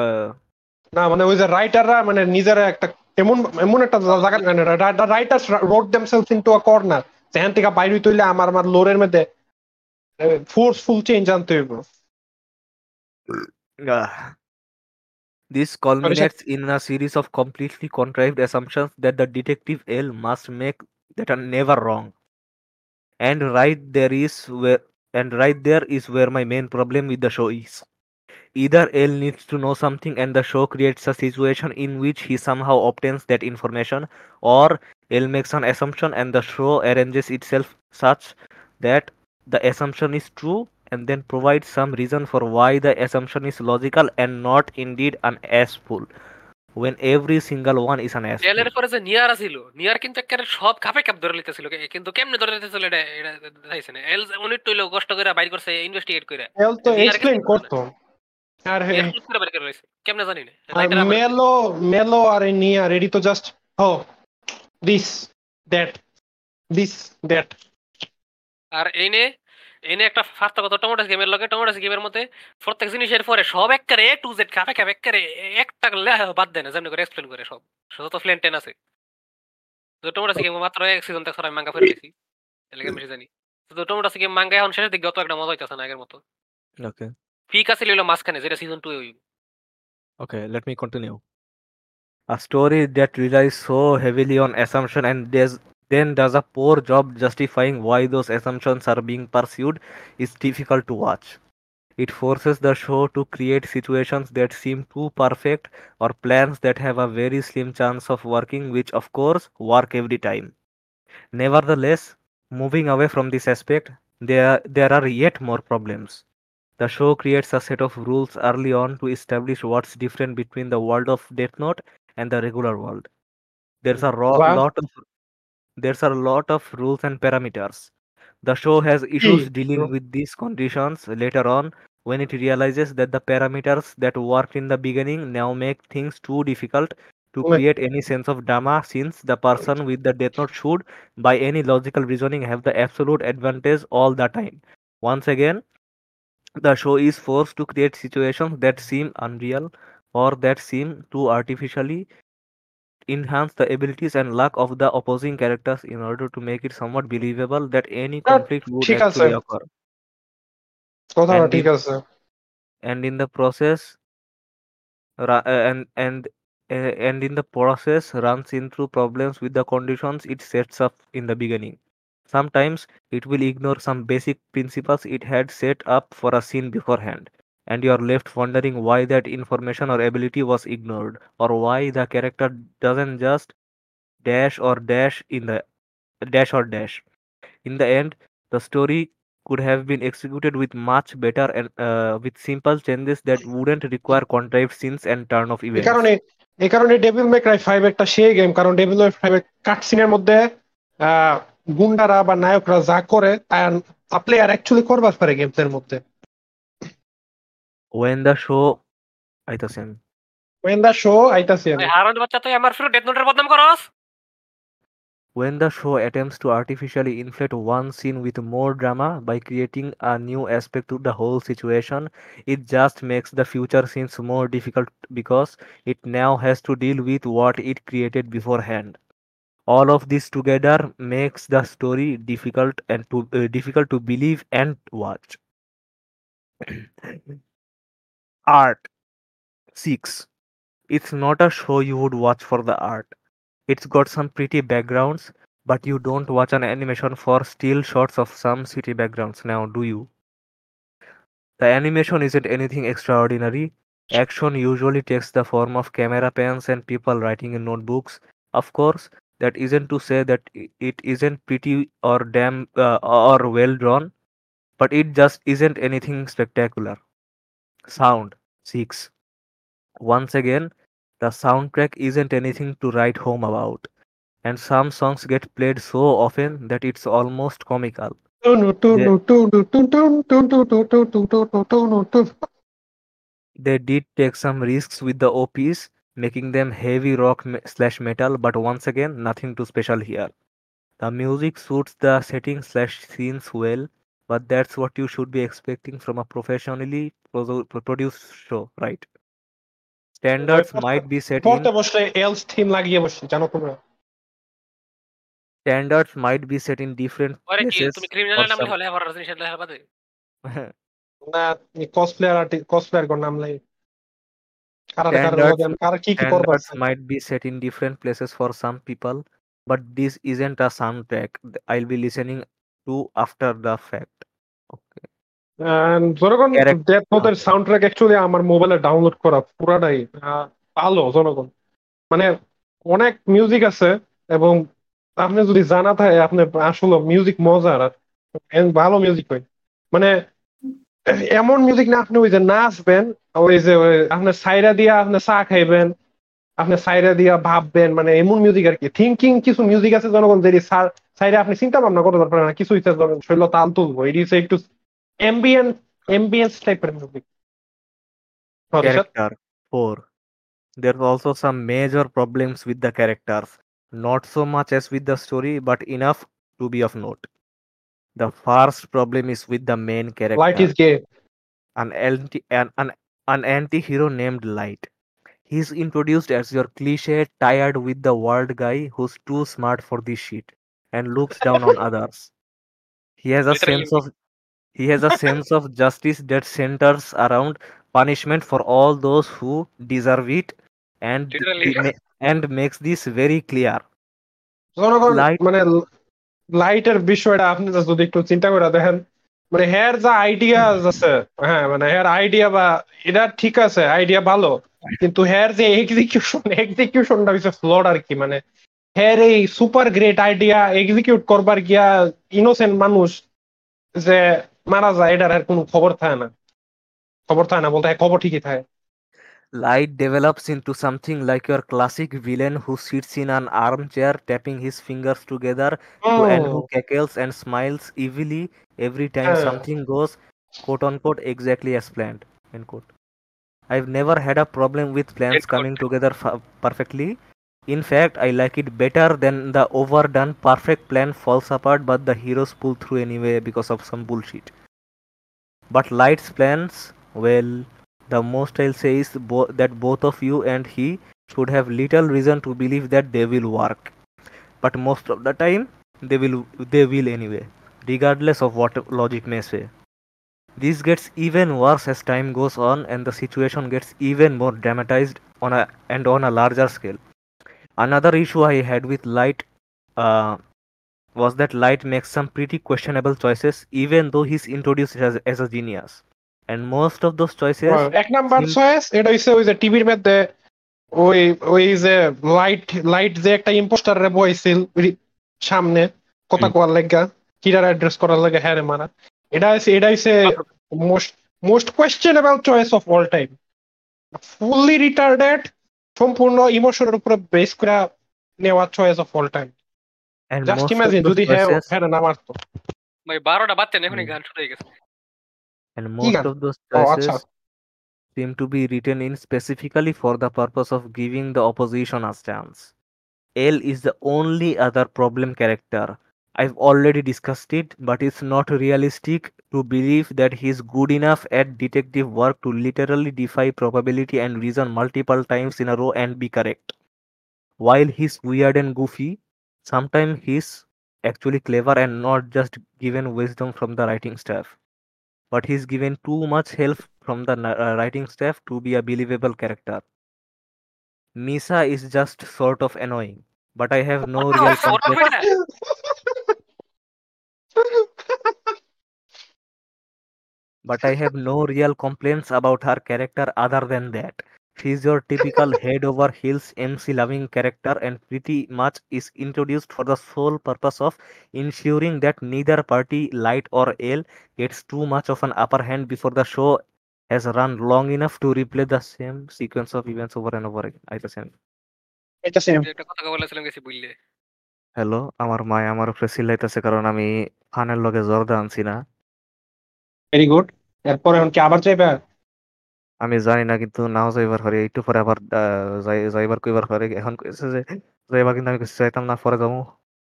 না মানে ওই যে রাইটাররা মানে নিজেরা একটা এমন এমন একটা জায়গা মানে writers road themselves into a corner যেখান থেকে বাইরে তুইলে আমার লোরের মধ্যে ফোর্সফুল চেঞ্জ আনতে হইব। uh, this culminates in a series of completely contrived assumptions that the detective L must make that are never wrong. And right there is where my main problem with the show is. Either L needs to know something and the show creates a situation in which he somehow obtains that information, or L makes an assumption and the show arranges itself such that the assumption is true and then provides some reason for why the assumption is logical and not indeed an assful, when every single one is an assful. এলের পরে যে নিয়ার ছিল, নিয়ার কিন্তু একেবারে সব খাপে খাপ ধরে লিতেছিল, কিন্তু কেমনে ধরে লিতেছিল এটা এটা দেখাইছে না। এল উনি টইলো কষ্ট করে বাইর করছে, ইনভেস্টিগেট করে এল তো নিয়ার এক্সপ্লেইন করতো আর নিয়ার হুট করে বাইর করে লইছে, কেমনে জানি না, আর রাইটার আবার মেলো মেলো আর নিয়া রেডি তো জাস্ট ও দিস দ্যাট দিস দ্যাট আর এনে এনে একটা ফাস্ট কথা, টমেটোস গেমের লগে টমেটোস গেমের মধ্যে প্রত্যেক জিনিসের পরে সব একবারে এ টু জেড খাপে খাপ একবারে একটা বাদ দেয় না, যেমনি করে এক্সপ্লেন করে সব যত ফ্লেন টেন আছে। তো টমেটোস গেম মাত্র এক সিজন দেখছ, আমি মাঙ্গা ফেলে দিছি, এলাকা বেশি জানি। তো টমেটোস গেম মাঙ্গা এখন শেষের দিকে অত একটা মজা হইতাছে না আগের মতো। Okay, পিক আছে লইলো মাঝখানে, যেটা সিজন 2 হইব। okay, let me continue. A story that relies so heavily on assumption and then does a poor job justifying why those assumptions are being pursued is difficult to watch. It forces the show to create situations that seem too perfect or plans that have a very slim chance of working, which of course work every time. Nevertheless, moving away from this aspect, there are yet more problems. The show creates a set of rules early on to establish what's different between the world of Death Note and the regular world. There's a lot of rules and parameters. The show has কি issues dealing with these conditions later on when it realizes that the parameters that worked in the beginning now make things too difficult to create any sense of drama, since the person with the Death Note should, by any logical reasoning, have the absolute advantage all the time. Once again, the show is forced to create situations that seem unreal or that seem to artificially enhance the abilities and luck of the opposing characters in order to make it somewhat believable that any conflict would ঠিক আছে actually occur. কথাটা And ঠিক in আছে and in the process ra- and in the process runs into problems with the conditions it sets up in the beginning. Sometimes it will ignore some basic principles it had set up for a scene beforehand, and you are left wondering why that information or ability was ignored, or why the character doesn't just dash or dash in the dash or dash. In the end, the story could have been executed with much better and with simple changes that wouldn't require contrived scenes and turn of এই events. কারণে এই কারণে ডেভিল মে ক্রাই 5 একটা সেই গেম, কারণ ডেভিল মে 5 এর কাটসিনের মধ্যে আহ গুন্ডারা বা নায়করা যা করে তা প্লেয়ার অ্যাকচুয়ালি করবার পারে গেমস এর মধ্যে। When the show আইতাছেন ওয়েন দা শো আইতাছি আমি। হারান বাচ্চা তুই আমার ফিরে ডেথ নোটের বদনাম করস। When the show attempts to artificially inflate one scene with more drama by creating a new aspect to the whole situation, it just makes the future scenes more difficult because it now has to deal with what it created beforehand. All of this together makes the story difficult to believe and watch. Art 6. It's not a show you would watch for the art. It's got some pretty backgrounds, but you don't watch an animation for still shots of some city backgrounds now, do you? The animation isn't anything extraordinary. Action usually takes the form of camera pans and people writing in notebooks. Of course, that isn't to say that it isn't pretty or or well drawn, but it just isn't anything spectacular. Sound 6. Once again, the soundtrack isn't anything to write home about, and some songs get played so often that it's almost comical. They, they did take some risks with the OPs, making them heavy rock slash metal, but once again, nothing too special here. The music suits the setting slash scenes well, but that's what you should be expecting from a professionally produced show, right? Standards might be set পড়তে in বসলে এলস থিম লাগিয়ে বসছি, জানো তোমরা? standards might be set in different ওরে কি places তুমি for ক্রিমিনালের নাম some লিখলে হরার জিনিস লেখা বাদে? না কসপ্লেয়ার কোন নাম লাই কারার standards লগে আমি কারা কি করবার standards চাই। might be set in different places for some people, but this isn't a soundtrack I'll be listening to after the fact. Okay. জনগণ Correct. ডেথ নোটের সাউন্ড ট্র্যাক অ্যাকচুয়ালি আমার মোবাইলে ডাউনলোড করা পুরাটাই ভালো জনগণ, মানে অনেক মিউজিক আছে, এবং আপনি যদি জানা থাকে আপনি আসলে মিউজিক মজার আর ভালো মিউজিক হয়, মানে এমন মিউজিক না আপনি ওই যে নাচবেন, ওই যে আপনার সাইরা দিয়া আপনি চা খাইবেন, আপনি সাইরা দিয়া ভাববেন, মানে এমন মিউজিক আর কি। থিঙ্কিং কিছু মিউজিক আছে জনগণ, যে সাইরা আপনি চিন্তা ভাবনা করতে পারবেন না, কিছু ইচ্ছা শৈল তাল তুলবো, এটি হচ্ছে একটু এম্বিয়েন্ট এম্বিয়েন্স টাইপের music. Character 4. There's also some major problems with the characters, not so much as with the story, but enough to be of note. The first problem is with the main Light character, is gay. an anti-hero named Light. He's introduced as your cliche, tired with the world guy who's too smart for this shit and looks down on others. He has a literally sense of he has a sense of justice that centers around punishment for all those who deserve it, and literally and makes this very clear. জনগণ Light মানে লাইটের বিষয়টা আপনি যদি একটু চিন্তা করে দেখেন, মানে হের যা আইডিয়া আছে, হ্যাঁ মানে হের আইডিয়া বা এটা ঠিক আছে, আইডিয়া ভালো, কিন্তু হের যে এক্সিকিউশনটা হচ্ছে ফ্লড আর কি। মানে হের এই সুপার গ্রেট আইডিয়া এক্সিকিউট করবার গিয়া ইনোসেন্ট মানুষ যে মারা যায়, এটার আর কোনো খবর থাকে না, বলতে হয় খবর ঠিকই থাকে। Light develops into something like your classic villain who sits in an armchair tapping his fingers together and who cackles and smiles evilly every time হ্যাঁ something goes quote unquote exactly as planned. End quote. I've never had a problem with plans coming together perfectly. In fact, I like it better than the overdone perfect plan falls apart but the heroes pull through anyway because of some bullshit. But Light's plans, well, the most I'll say is that both of you and he should have little reason to believe that they will work. But most of the time, they will anyway, regardless of what logic may say. This gets even worse as time goes on and the situation gets even more dramatized on a larger scale. Another issue I had with Light was that Light makes some pretty questionable choices even though he's introduced as a genius. And most of those choices এক নাম্বার seem চয়েস এটা হইছে ওই যে টিভির মধ্যে ওই ওই যে লাইট যে একটা ইম্পোস্টার রে বইছিল সামনে কথা কোয়ার লেগা, কিরার অ্যাড্রেস করার লাগে হ্যাঁ রে মারা। এটা হইছে most most questionable choice of all time. Fully retarded, সম্পূর্ণ ইমোশনের উপরে বেস করে নেওয়া choice of all time. And just most of imagine those যদি হ্যাঁ choices, হ্যাঁ না মারতো। ভাই 12টা বাচ্চা এখনই mm, গান শুরু হয়ে গেছে। and কি most গান? of those ও আচ্ছা, choices seem to be written in specifically for the purpose of giving the opposition a chance. L is the only other problem character. I've already discussed it, but it's not realistic to believe that he's good enough at detective work to literally defy probability and reason multiple times in a row and be correct. While he's weird and goofy, sometimes he's actually clever and not just given wisdom from the writing staff. But he's given too much help from the writing staff to be a believable character. Misa is just sort of annoying, but I have no real সর complex. বেটা। But I have no real complaints about her character other than that. She's your typical head over heels MC loving character and pretty much is introduced for the sole purpose of ensuring that neither party, Light or L, gets too much of an upper hand before the show has run long enough to replay the same sequence of events over and over again. I the এটা সেম। একটা কথা বলেছিলাম গেছি বুঝলে। হ্যালো, আমার মায়ে আমার উপরে চিল্লাইতেছে কারণ আমি ফানের লগে জর্দা আনছি না। Very good. এরপর এখন কি আবার চাইবা? আমি জানি না কিন্তু নাও যাইবার পারি একটু পরে আবার যাইবার কইবার পারি এখন কইছে যে যাইবার কিন্তু আমি কিছু চাইতাম না পরে যাবো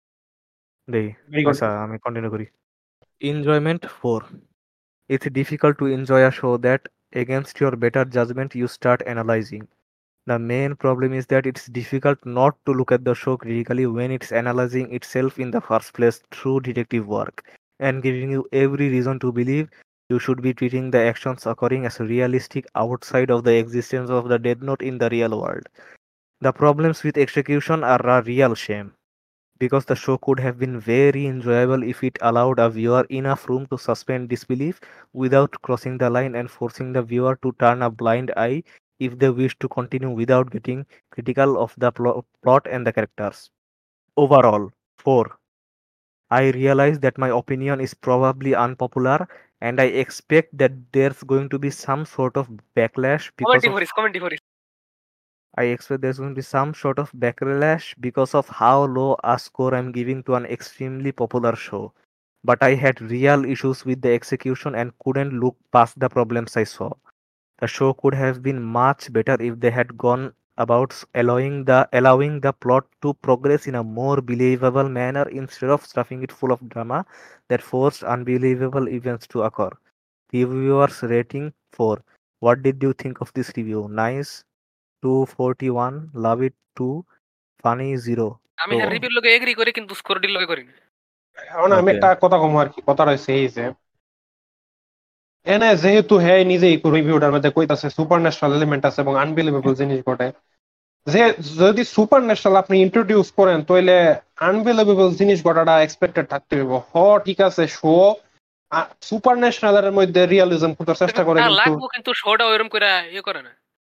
দেই ভেরি গুড। আচ্ছা আমি কন্টিনিউ করি enjoyment 4 It's difficult to enjoy a show that against your better judgment you start analyzing. The main problem is that it's difficult not to look at the show critically when it's analyzing itself in the first place through detective work and giving you every reason to believe you should be treating the actions occurring as realistic outside of the existence of the Death Note in the real world. The problems with execution are a real shame because the show could have been very enjoyable if it allowed a viewer enough room to suspend disbelief without crossing the line and forcing the viewer to turn a blind eye if they wish to continue without getting critical of the plot and the characters. Overall, 4. I realize that my opinion is probably unpopular and I expect that there's going to be some sort of backlash because কমেন্টি of করিস, কমেন্টি করিস। I expect there's going to be some sort of backlash because of how low a score I'm giving to an extremely popular show. But I had real issues with the execution and couldn't look past the problems I saw. The show could have been much better if they had gone about allowing the plot to progress in a more believable manner instead of stuffing it full of drama that forced unbelievable events to occur. Reviewers rating 4. What did you think of this review? Nice 241, love it 2, funny 0. আমি হ্যাঁ So, রিভিউর লগে এগ্রি করি কিন্তু স্কোরটির লগে করি না। এখন আমি okay. একটা কথা কম আর কি, কথা রয়েছে এই যে এনে যেহেতু হ্যাঁ নিজেই রিভিউটার মধ্যে কইতাছে সুপার ন্যাচারাল এলিমেন্ট আছে এবং আনবিলিভেবল জিনিস ঘটে, যে যদি সুপার ন্যাচারাল আপনি ইন্ট্রোডিউস করেন তাহলে আনবিলিভেবল জিনিস ঘটাটা এক্সপেক্টেড থাকতে হবে। ঠিক আছে, শো সুপার ন্যাশনালের মধ্যে রিয়ালিজম করার চেষ্টা করে, তা কিন্তু লাগবো কিন্তু শোটা ওইরকম করে ইয়ে করে না।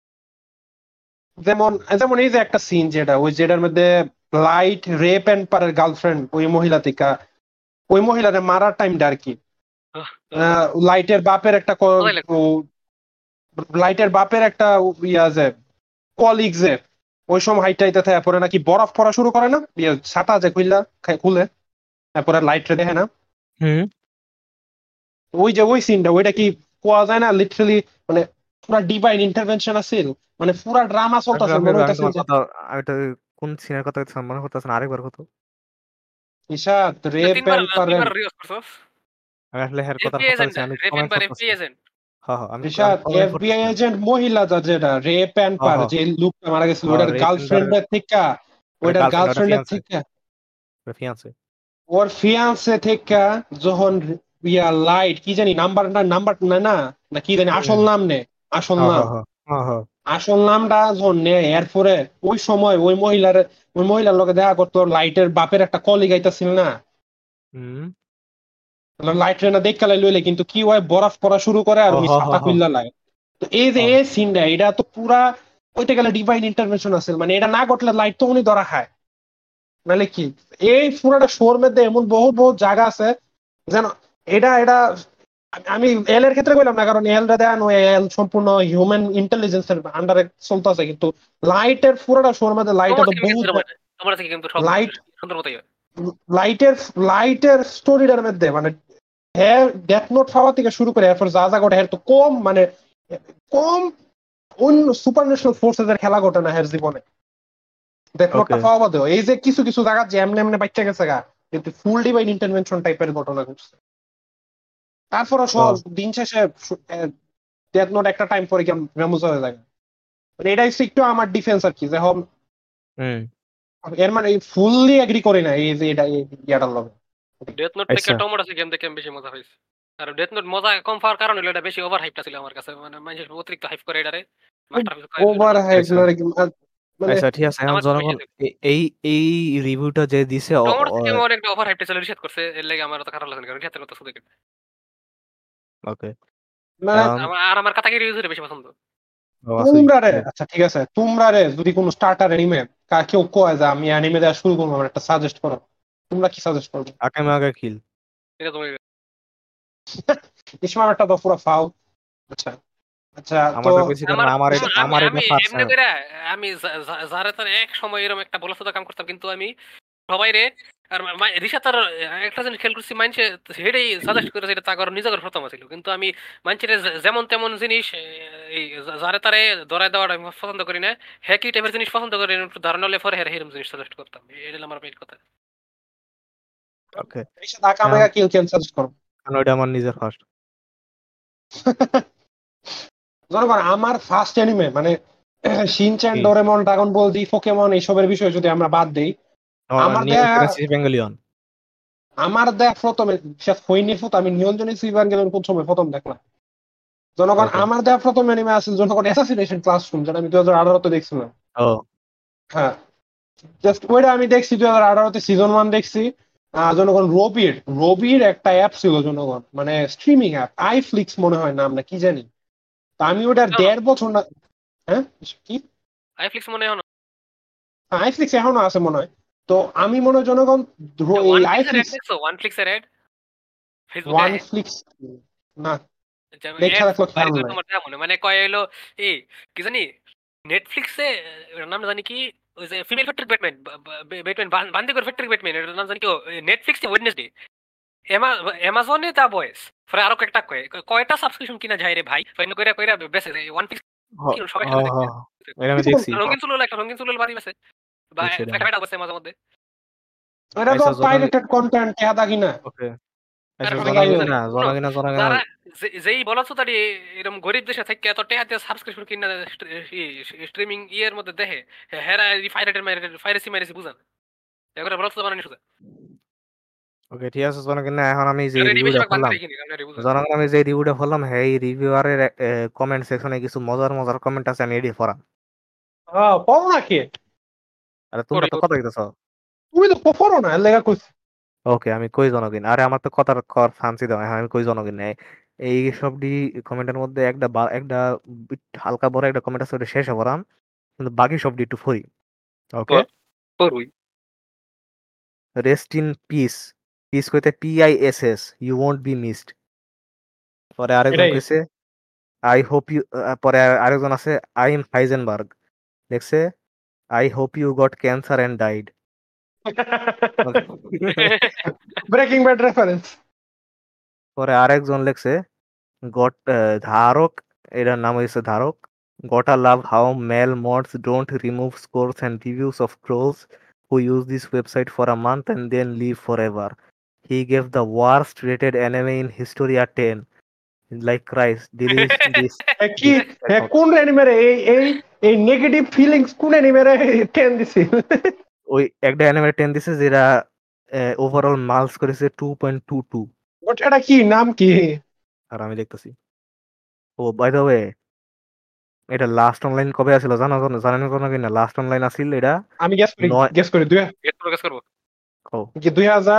যেমন যেমন এই যে একটা সিন যেটা ওই যেটার মধ্যে লাইট রেপ এন্ড পারের গার্লফ্রেন্ড ওই মহিলা থেকে ওই মহিলারে মারার টাইমটা আর কি, লাইটের বাপের একটা মজাই লাগতো। লাইটের বাপের একটা ইয়া যে কলিগ যে ওই সময় হাইটাইতে থাকে পরে নাকি বরফ পড়া শুরু করে না, ছাতা যে খুলে তারপরে লাইট রে দেখে না, হুম ওই যে ওই সিনটা ওইটা কি কোয়া যায় না লিটারালি, মানে পুরা ডিভাইন ইন্টারভেনশন আছে, মানে পুরা ড্রামা চলতেছে, মনে আমি হইতাছে তোমার যে কথা আমি তো কোন সিনের কথা হচ্ছে মনে করতেছেন আরেকবার কত ইশাদ রেপ তিনবার এন্ড পারেন। তিনবার রিওয়াজ করছস। আমি আসলে হের কথার এফবিআই কথা এজেন্ট হচ্ছে আমি রেপ কমেন্ট এন্ড করতেছি এফবিআই এজেন্ট। হ্যাঁ হ্যাঁ আমি ইশাদ কমেন্ট এফবিআই করতেছি না এজেন্ট মহিলা যেটা রেপ এন্ড হ্যাঁ পার হ্যাঁ যে লোকটা মারা গেছিল হ্যাঁ ওইটার রেপ এন্ডার গার্লফ্রেন্ডের থেকে, ওটা ওইটার গার্লফ্রেন্ড ওটা গার্লফ্রেন্ডের ফিয়ান্সে থেকে ওটা ফিয়ান্সে ওর ফিয়ান্সে থেকে যখন ইয়া লাইট কি জানি নাম্বার না না না কি জানি আসল নাম নে, আসল হ্যাঁ নাম, হ্যাঁ হ্যাঁ হ্যাঁ হ্যাঁ আসল নামটা যখন নেয় এরপরে ওই সময় ওই মহিলার লগে দেখা করতো লাইটের বাপের একটা কলিগ আইতাছিল না, হুম লাইট রে না দেখতে লইলে কিন্তু কি হয় বরফ পড়া শুরু করে আর হ উনি হ হ ছাতা হ খুললা লাগে। তো এই যে হ এই সিনটা এটা তো পুরা ওইটা গেলে ডিভাইন ইন্টারভেনশন আছে, মানে এটা না ঘটলে লাইট তো উনি ধরা খায় নাহলে কি। এই পুরাটা শোর মধ্যে এমন বহু বহু জায়গা আছে যেন এটা এটা আমি এল এর ক্ষেত্রে কইলাম না, কারণ এল রে দেন ওই এল সম্পূর্ণ হিউম্যান ইন্টেলিজেন্সের আন্ডারে চলতেছে, কিন্তু লাইটের পুরোটা শোর মধ্যে লাইটে তোমার তো থেকে বহুত কিন্তু হয় না। তোমার থেকে কিন্তু সব লাইট সুন্দর মতোই হয়। লাইটের লাইটের স্টোরিটার মধ্যে মানে হ্যাঁ ডেথ নোট পাওয়া থেকে শুরু করে এরপর যা যা ঘটে এর তো কম মানে কম অন্য সুপার ন্যাশনাল ফোর্সেস এর খেলা ঘটে না হের জীবনে। ডেথ নোটটা ওকে পাওয়া বাদেও এই যে কিছু কিছু জায়গা যে এমনি এমনি বাচ্চা গেছে গা, কিন্তু ফুল ডিভাইন ইন্টারভেনশন টাইপের ঘটনা ঘটছে। তারপরে সব দিন শেষে ডেথ নোট একটা টাইম পরে গিয়ে ভ্যামোস হয়ে যায়। মানে এটা হচ্ছে একটু আমার ডিফেন্স আর কি, যে হম হুম এর মানে ফুললি এগ্রি করি না এই যে এটা ইয়াটার লগে। ডেথ নোট থেকে আচ্ছা টমোডাসি গেম দেখে আমি বেশি মজা হয়েছে। আর ডেথ নোট মজা কম পাওয়ার কারণ হলো এটা বেশি ওভার হাইপটা ছিল আমার কাছে, মানে মানুষ অতিরিক্ত হাইপ করে এটারে মাস্টারপিস করে ওভার হাইপ আচ্ছা মানে আচ্ছা ঠিক আছে এখন আমার কাছে বেশি জনগণ এই এই রিভিউটা যে দিছে টমোডাসি গেম অনেকটা ওভার হাইপটা ছিল, রিসেট করছে, এর লাগে আমার অত খারাপ লাগে না, কারণ রিসেট করতে দেখে ওকে মানে এখন আমার কাতাকি রিভিউজের বেশি পছন্দ। আসুই তোমরা রে আচ্ছা ঠিক আছে, তোমরা রে যদি কোনো স্টার্টার অ্যানিমে কেউ কয় যে আমি অ্যানিমে দেওয়া শুরু করবো, আমার একটা সাজেস্ট করো, তোমরা কি সাজেস্ট করবে? আকামে আগে কিল এটা তুমি ইসমামেরটা তো পুরো ফাউ। আচ্ছা আচ্ছা তো আমারটা কইছি কারণ আমার আমার আচ্ছা, আমি আমার এটা আমি ফার্স্ট এমনি করে আমি যারা তার এক সময় এরকম একটা বলা কাম করতাম, কিন্তু আমি সবাই রে আর রিসা তার একটা জিনিস খেয়াল করছি, মানছে সেটাই সাজেস্ট করে যেটা তার নিজের প্রথম ছিল, কিন্তু আমি মানছে যেমন তেমন জিনিস এই যারে তারে ধরায় দেওয়াটা আমি পছন্দ করি না, হ্যাঁ কি টাইপের জিনিস পছন্দ করি না, একটু ধারণা হলে পরে হ্যাঁ এরকম জিনিস সাজেস্ট করতাম, এটা হলো আমার মেইন কথা। ওকে রিশাদ আকামেগা কিল কেন সাজেস্ট করো? কারণ ওইটা আমার নিজের ফার্স্ট জনগণ আমার ফার্স্ট অ্যানিমে মানে শিনচ্যান, কি Doraemon, Dragon Ball Z, Pokemon এইসবের বিষয় যদি আমরা বাদ দেই, আমার নিয়ন দেয়া জেনেসিস ইভ্যাঙ্গেলিয়ন আমার দেয়া প্রথমে বিশেষ হয়নি ফুট আমি নিয়ন জেনেসিস ইভাঙ্গেলিয়ন কোন সময় প্রথম দেখলাম। জনগণ ওকে আমার দেয়া প্রথম অ্যানিমে আছে জনগণ অ্যাসাসিনেশন ক্লাসরুম, যেটা আমি 2018 দেখছিলাম। ও হ্যাঁ জাস্ট ওইটা আমি দেখছি 2018 সিজন 1 দেখছি। জনগণ রবির রবির একটা অ্যাপ ছিল জনগণ, মানে স্ট্রিমিং অ্যাপ, আইফ্লিক্স মনে হয় নাম না কি জানি। তো আমি ওটার এখনো 1.5 বছর না, হ্যাঁ কি আইফ্লিক্স মনে হয় না, আইফ্লিক্স এখনো আছে মনে হয়। তো আমি মনে হয় জনগণ এই ওয়ান ফ্লিক্সের অ্যাড আইফ্লিক্স দেখছো? ওয়ান ফ্লিক্সের অ্যাড ফেসবুকে ওয়ান ফ্লিক্স না দেখা অ্যাড রাখলো বাইরে খেয়াল করে নাই। তোমার দেয়া মনে মানে কয় এলো এই কি জানি নেটফ্লিক্সে নাম জানি কি, ওই যে ফিমেল ফ্যাক্টরি ব্যাটম্যান, ব্যাটম্যান বান্দিগর ফ্যাক্টরি ব্যাটম্যান, এটার নাম জানি কি, নেটফ্লিক্সে ওয়েডনেসডে, অ্যামাজনে দা বয়েস, পরে আরো কয়েকটা কয়টা সাবস্ক্রিপশন কিনা যায় রে ভাই, কইরা কইরা বেঁচে যায় ওয়ান ফ্লিক্স, কি সবাই খেলে দেখছে। এটা আমি কিছু দেখছি রঙিন চুল একটা রঙিন চুলের বাড়ি আছে বা দেখছি এটা একটা অবশ্যই মাঝে মধ্যে। এটা তো আচ্ছা পাইরেটেড কন্টেন্ট কেদা কিনা। ওকে আর আচ্ছা আচ্ছা যাই হোক, জনগণনা শোনো, জনগণনা জনগণনা যারা যেই বলছো তারি এরকম গরিব দেশে থেকে এত টেহা দিয়ে সাবস্ক্রিপশন কিনা স্ট্রিমিং ইয়ের মধ্যে দেখে, হেরা ফাইরেসি মাইরেসি বুঝান এগুলো বলছো তো মানে নিশুদা ওকে ঠিক আছে জনগণনা এখন আমি যে রেডি রিভিউটা বেশিরভাগ বান্ধি করলাম দেখিনি কারণ বুঝান। জনগণ আমি যে রিভিউটা করলাম হ্যাঁ এই রিভিউয়ারের কমেন্ট সেকশনে কিছু মজার মজার কমেন্ট আছে আমি এডি পড়াম পড়ো না কে? আরে তোমরা তো কথা কইতেছ তুমি তো পড়ো না এর লেগা কইছি। ওকে আমি কই জনগণ আরে আমার তো কথার কর ফান্সি দাও হ্যাঁ আমি কই জনগণ এই সবটি কমেন্টের মধ্যে একটা হালকা বড় একটা কমেন্ট আছে ওটা শেষে পড়াম কিন্তু বাকি সবটি একটু ফরি ওকে করুই রেস্ট ইন পিস পিস কইতে PISS you won't be missed পরে আরেকজন এটাই কইছে আই হোপ ইউ পরে আরেকজন আছে আই এম হাইজেনবার্গ দেখছে I hope you got cancer and died Breaking Bad reference. পরে আরেকজন লেখছে গট ধারক এটার নাম হয়েছে ধারক গটা লাভ হাউ মেল mods don't remove scores and reviews of trolls who use this website for a month and then leave forever he gave the worst rated anime in history a 10 like Christ delete this কি কোন অ্যানিমেরে এই এই এই নেগেটিভ ফিলিংস কোন অ্যানিমেরে টেন দিছি? ওই একটা অ্যানিমে 10 দিছে যেটা ওভারঅল মার্কস করেছে 2.22 ওটা কি নাম কি? আর আমি দেখতেছি ও বাই দ্য ওয়ে এটা লাস্ট অনলাইন কবে আছিল জানেন কোনো কিনা লাস্ট অনলাইন আছিল এটা আমি গেস করি 9 গেস করি গেস করবো ও কি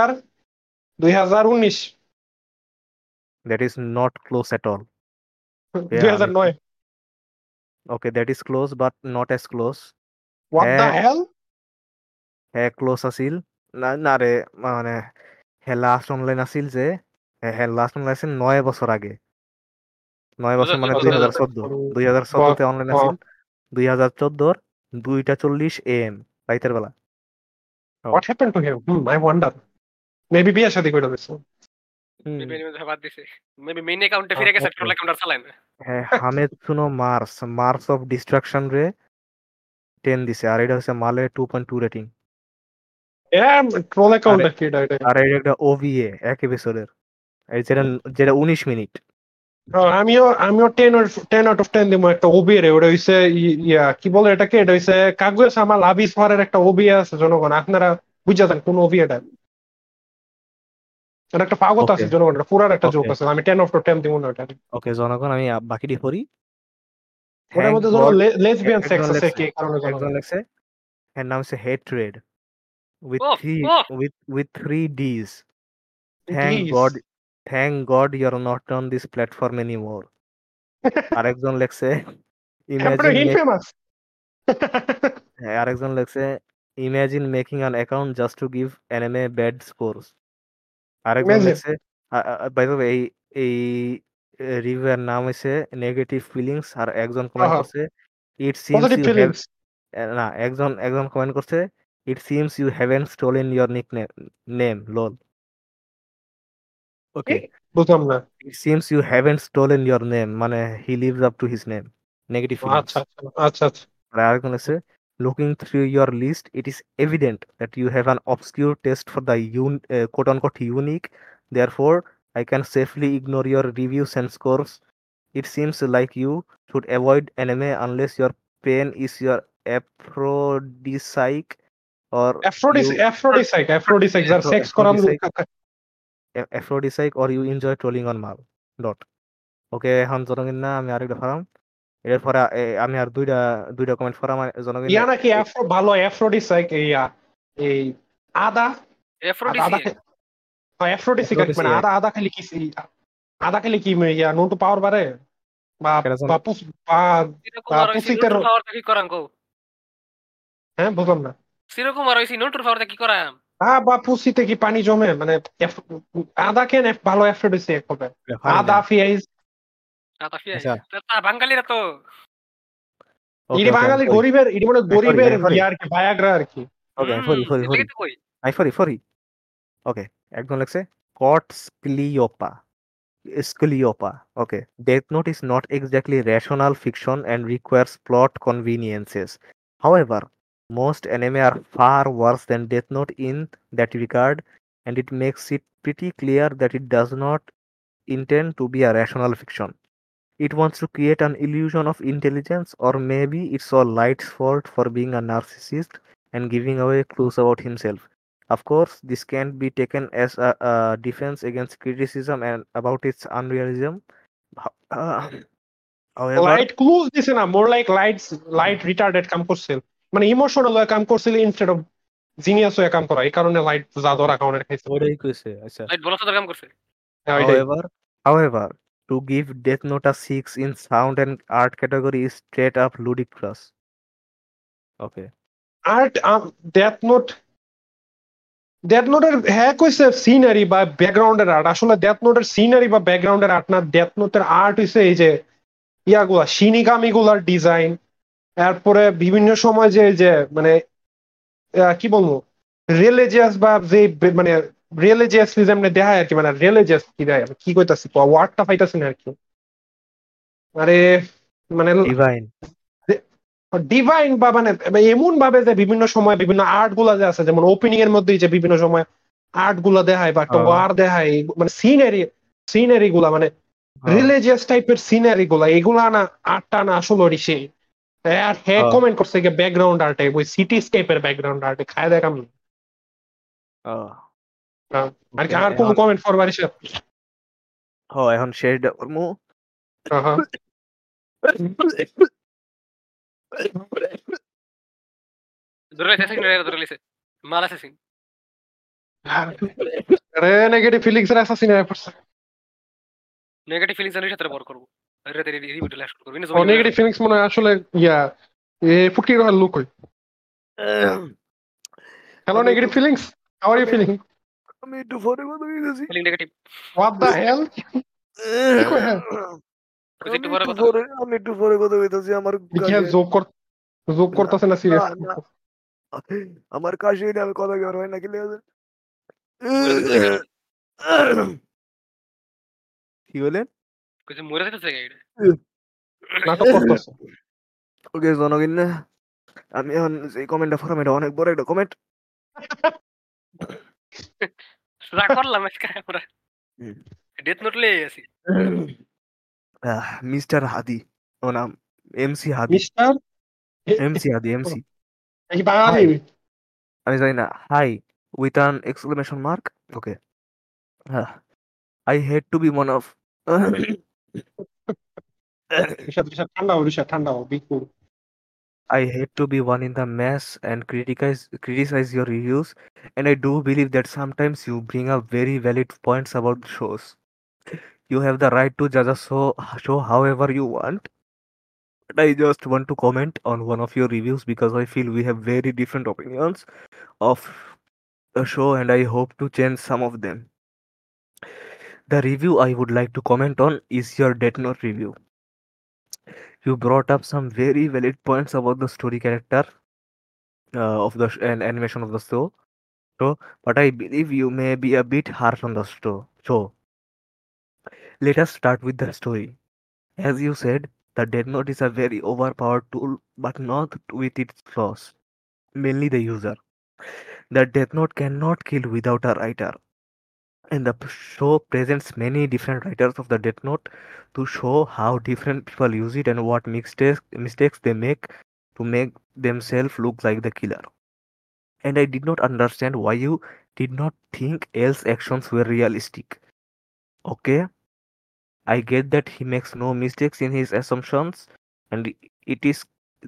2019 that is not close at all 2009। Okay that is close but not as close what the হ্যাঁ হেল? হ্যাঁ ক্লোজ আছিল না না রে মানে হ্যাঁ লাস্ট অনলাইন আছিল যে হ্যাঁ লাস্ট অনলাইন আছে 9 বছর আগে, 9 বছর মানে 2014 2014 তে অনলাইন আছিল। 2014 2:40 AM রাইতের বেলা। What happened to him? I wonder. Maybe বিয়ে শাদী করে দিছে। মেবি বাদ দিছে, মেবি মেইন অ্যাকাউন্টে ফিরে গেছে, ট্রল অ্যাকাউন্ট আর চালায় না। হ্যাঁ হামেদসুনো মার্স অফ ডিস্ট্রাকশন রে 10 দিছে, আর এটা হচ্ছে মালে 2.2 রেটিং। ট্রোল আর অ্যাকাউন্টটা কি এটা? আর এটা একটা ওভিএ এক এপিসোডের, এই যেটা যেটা 19 মিনিট। আমিও 10 আউট অফ 10 দিব একটা ওবি রে। ওটা হইছে ইয়া কি বলে এটাকে, এটা হইছে কাগুয়া সামা লাভিস ফারের একটা ওবি আছে জনগণ, আপনারা বুঝা যান কোন ওবি এটা। এটা একটা পাগত ওকে আছে জনগণ, এটা পুরার একটা জোক ওকে আছে। আমি 10 আউট অফ 10 দিব না এটা। ওকে জনগণ, আমি বাকিটি পড়ি। ওটার থ্যাংক মধ্যে গড, লেসবিয়ান সেক্স একজন আছে লেখছে কি কারণে একজন জনগণ। লেখছে এর নাম হচ্ছে hatred with oh three oh with 3 Ds। Thank this God, thank God you are not on this platform anymore. আরেকজন লেখছে আপনারা ইমাজিন মেক, ইনফেমাস। আরেকজন লেখছে imagine making an account just to give anime bad scores. আরেকজন ইমেজিন লেখছে বাই দ্য ওয়ে এই রিভিউয়ের নাম হইছে নেগেটিভ ফিলিংস। আর একজন কমেন্ট করছে it seems positive you have, feelings. না একজন কমেন্ট করছে it seems you haven't stolen your name lol. Okay, বুঝলাম না। It seems you haven't stolen your name মানে he lives up to his name, negative feelings. আচ্ছা আচ্ছা আচ্ছা আচ্ছা। আর আরেকজন আছে looking through your list it is evident that you have an obscure taste for the quote unquote unique, therefore I can safely ignore your reviews and scores. It seems like you should avoid anime unless your pain is your aphrodisiac or you অ্যাফ্রোডিসাইক যার সেক্স করার aphrodisiac aphrodisiac or you enjoy trolling on mal dot. ওকে এখন জনগণ না আমি আরেকটা ফারাম, এরপরে আমি আর দুইটা দুইটা কমেন্ট ফারাম জনগণ। ইয়া নাকি ভালো অ্যাফ্রোডিসাইক ইয়া এই আদা আদা আদা এফ্রোডিসিয়াক। অ্যাফ্রোডিসাইক আর কি, মানে অ্যাফ্রোডিসিয়াক আদা আদা খালি কি আদা খালি কি ইয়া নোটু পাওয়ার বাড়ে বা কেরাজন বা বা চিরকুমার হইছি পুসিতে নুটুর পাওয়ার কি করাম গো? হ্যাঁ বুঝলাম না। চিরকুমার হইছি নুটুর পাওয়ার কি করাম? বা পুসিতে কি পানি জমে মানে আদা কেন ভালো অ্যাফ্রোডিসাইক হবে? ফানি আদা দেন। পেঁয়াজ আতা ফিয়াই আচ্ছা তা বাঙালিরা তো ওকে ইডি ওকে আমি বাঙালি ফরি, গরিবের, ইডি মানে আমি ফরি গরিবের আমি ফরি ইয়া আর কি, বায়াগ্রা আর কি। ওকে আমি ফরি ফরি এর ফরি লাগি তো কই। আমি ফরি ওকে। একজন লেখছে কটস ক্লিওপা Sculiopa. Okay. Death Note is not exactly rational fiction and requires plot conveniences. However, most anime are far worse than Death Note in that regard, and it makes it pretty clear that it does not intend to be a rational fiction. It wants to create an illusion of intelligence, or maybe it's all Light's fault for being a narcissist and giving away clues about himself. Of course, this can't be taken as a defense against criticism and about its unrealism. Uh, however, Light ক্লুজ দিছে না, মোর লাইক লাইট রিটার্ডেড কাম করছিল, মানে ইমোশনাল হয়ে কাম করছিল ইনস্টেড অফ জিনিয়াস হয়ে কাম করা। এই কারণে লাইট জাদর অ্যাকাউন্টে খাইছে। ওটাই কইছে আচ্ছা। লাইট বলা তো কাম করছে। হ্যাঁ, এটাই। However, however, to give Death Note a 6 in sound and art category is straight up ludicrous. Okay. Art death নোটের হ্যাঁ কইছে সিনারি বা ব্যাকগ্রাউন্ডের আর্ট। আসলে ডেথ নোটের সিনারি বা ব্যাকগ্রাউন্ডের আর্ট না, ডেথ নোটের আর্ট হইছে এই যে ইয়াগুলা শিনিগামি গুলার ডিজাইন, এরপরে বিভিন্ন সময় যে মানে কি বলবো রিলিজিয়াস বা যে মানে রিলিজিয়াসলিজম দেখায় আর কি, মানে রিলিজিয়াস কি দেয় আমি কি কইতাছি ওয়ার্ডটা পাইতাছি না আর কি, আরে মানে Divine. ডিভাইন বা মানে এমন ভাবে যে বিভিন্ন সময় বিভিন্ন আর্ট গুলা যে আছে, যেমন ওপেনিং এর মধ্যে যে বিভিন্ন সময় আর্ট গুলা দেখায় বা একটা ওয়ার দেখায়, মানে সিনারি গুলা মানে রিলিজিয়াস টাইপের সিনারি গুলা, এগুলা না আর্টটা না আসলে ওরই সেই। আর হ্যাঁ কমেন্ট করছে যে ব্যাকগ্রাউন্ড আর্টে ওই সিটি স্কেপের ব্যাকগ্রাউন্ড আর্টে খায় দেখাম আর কি। আর কোন কমেন্ট ফরওয়ার্ড এসে এখন শেষটা করমু। ধরে লাইছে সেকেন্ড ধরে লাইছে মাল অ্যাসাসিন। আরে নেগেটিভ ফিলিংস এর অ্যাসাসিন হয়ে পড়ছে। নেগেটিভ ফিলিংস এর সাথে বড় করব। আরে তেরি রিভিউ লাশ করব। ইনি ও নেগেটিভ ফিলিংস মনে হয় আসলে ইয়া ফুটকি রহল লুক হই। Hello negative feelings, how are you feeling? আমি একটু পরে কথা কইতেছি। Feeling negative. What the hell কি কই হ্যাঁ একটু পরে কথা বলবো। আমি একটু পরে কথা কইতেছি। আমার কি কাছে যোগ না করতেছে না না সিরিয়াস না আমার কাছে আমি কথা কই হয় না কি লেগে মরে যেতেছে গা। কি বলেন? কইছে মরে যেতেছে গা এটা। নাটক করতেছে ওকে জনগণ না, আমি এখন যে কমেন্টটা পড়াম এটা অনেক বড় একটা কমেন্ট। রাগ করলাম আজকে আমরা। ডেথ নোট লয়ে গেছি। মিস্টার হাদি, ও নাম MC Hadi, mister MC Hadi, MC. কি বাঙালি হাই, আমি জানি না। Hi with an exclamation mark. Okay, I had to be one of Rishad ঠান্ডা হও বিকু I hate to be one in the mess and criticize your reviews, and I do believe that sometimes you bring up very valid points about the shows. You have the right to judge a show however you want. But I just want to comment on one of your reviews because I feel we have very different opinions of the show, and I hope to change some of them. The review I would like to comment on is your Death Note review. You brought up some very valid points about the story character of the and animation of the show, but I believe you may be a bit harsh on the show. Let us start with the story. As you said, the Death Note is a very overpowered tool, but not with its flaws, mainly the user. The Death Note cannot kill without a writer, and the show presents many different writers of the Death Note to show how different people use it and what mistakes they make to make themselves look like the killer. And I did not understand why you did not think L's actions were realistic. Okay, I get that he makes no mistakes in his assumptions, and it is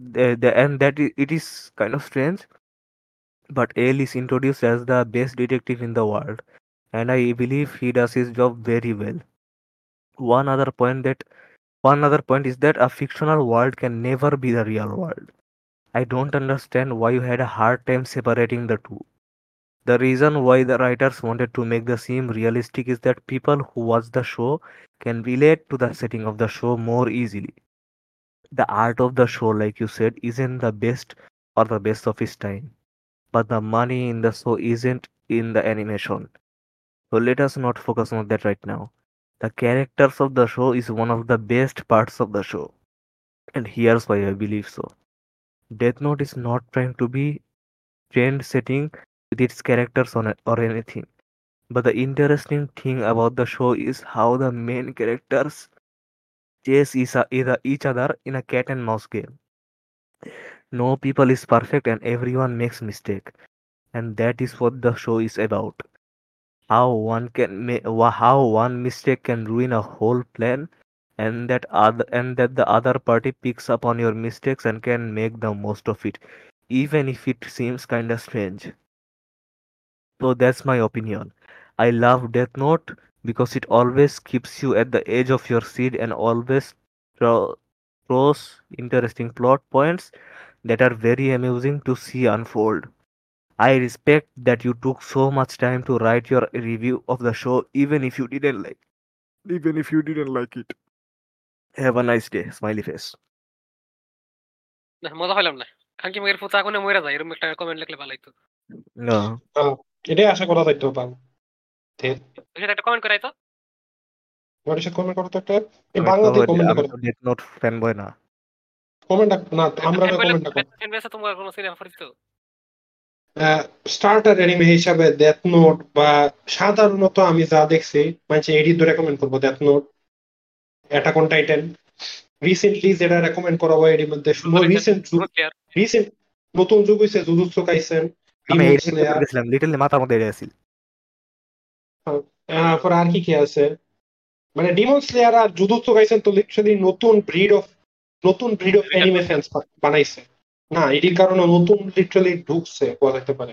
it is kind of strange. But L is introduced as the best detective in the world, and I believe he does his job very well. One other point that One other point is that a fictional world can never be the real world. I don't understand why you had a hard time separating the two. The reason why the writers wanted to make the seem realistic is that people who watch the show can relate to the setting of the show more easily. The art of the show, like you said, isn't the best or the best of its time, but the money in the show isn't in the animation. So let us not focus on that right now. The characters of the show is one of the best parts of the show, and here's why I believe so. Death Note is not trying to be trend setting with its characters on it or anything. But the interesting thing about the show is how the main characters chase each other in a cat and mouse game. No people is perfect and everyone makes mistake, and that is what the show is about. How one mistake can ruin a whole plan, and that the other party picks up on your mistakes and can make the most of it, even if it seems kinda strange. So that's my opinion. I love Death Note because it always keeps you at the edge of your seat and always throws interesting plot points that are very amusing to see unfold. I respect that you took so much time to write your review of the show even if you didn't like it. Have a nice day, smiley face. না মজা হইলাম না। খানকি মাগের ফুতা আগুনে মইরা যায় এরকম একটা কমেন্ট লিখলে ভালো হইতো। No. এটাই আশা করা যাইতো পান এখানে একটা কমেন্ট করাই তো। ওর কমেন্ট করতে একটা এই আমি তো বাংলাতে কমেন্ট আমি করে তো Death Note fanboy না। কমেন্ট না আমরা ফ্যান বইলে কমেন্ট কর ফ্যান বেসে তোমার কোনো সিনেমা পরিচিত? স্টার্টার অ্যানিমে হিসাবে ডেথ নোট বা সাধারণত আমি যা দেখছি মানে এডি তো রেকমেন্ড করবো Death Note, Attack on Titan, recently যেটা রেকমেন্ড করা হয় এর মধ্যে রিসেন্ট নতুন যুগ হইছে জুজুৎসু কাইসেন, আমি ডিমন এই দেখতে স্লেয়ার, গেছিলাম, লিটল মাথার মধ্যে এটা আছিল। তারপর আর কি কি আছে মানে ডিমন স্লেয়ার আর জুজুৎসু কাইসেন তো লিটারালি নতুন ব্রিড অফ অ্যানিমে ফ্যান্স বানাইছে না, এটির কারণে নতুন লিটারালি ঢুকছে বলা যেতে পারে।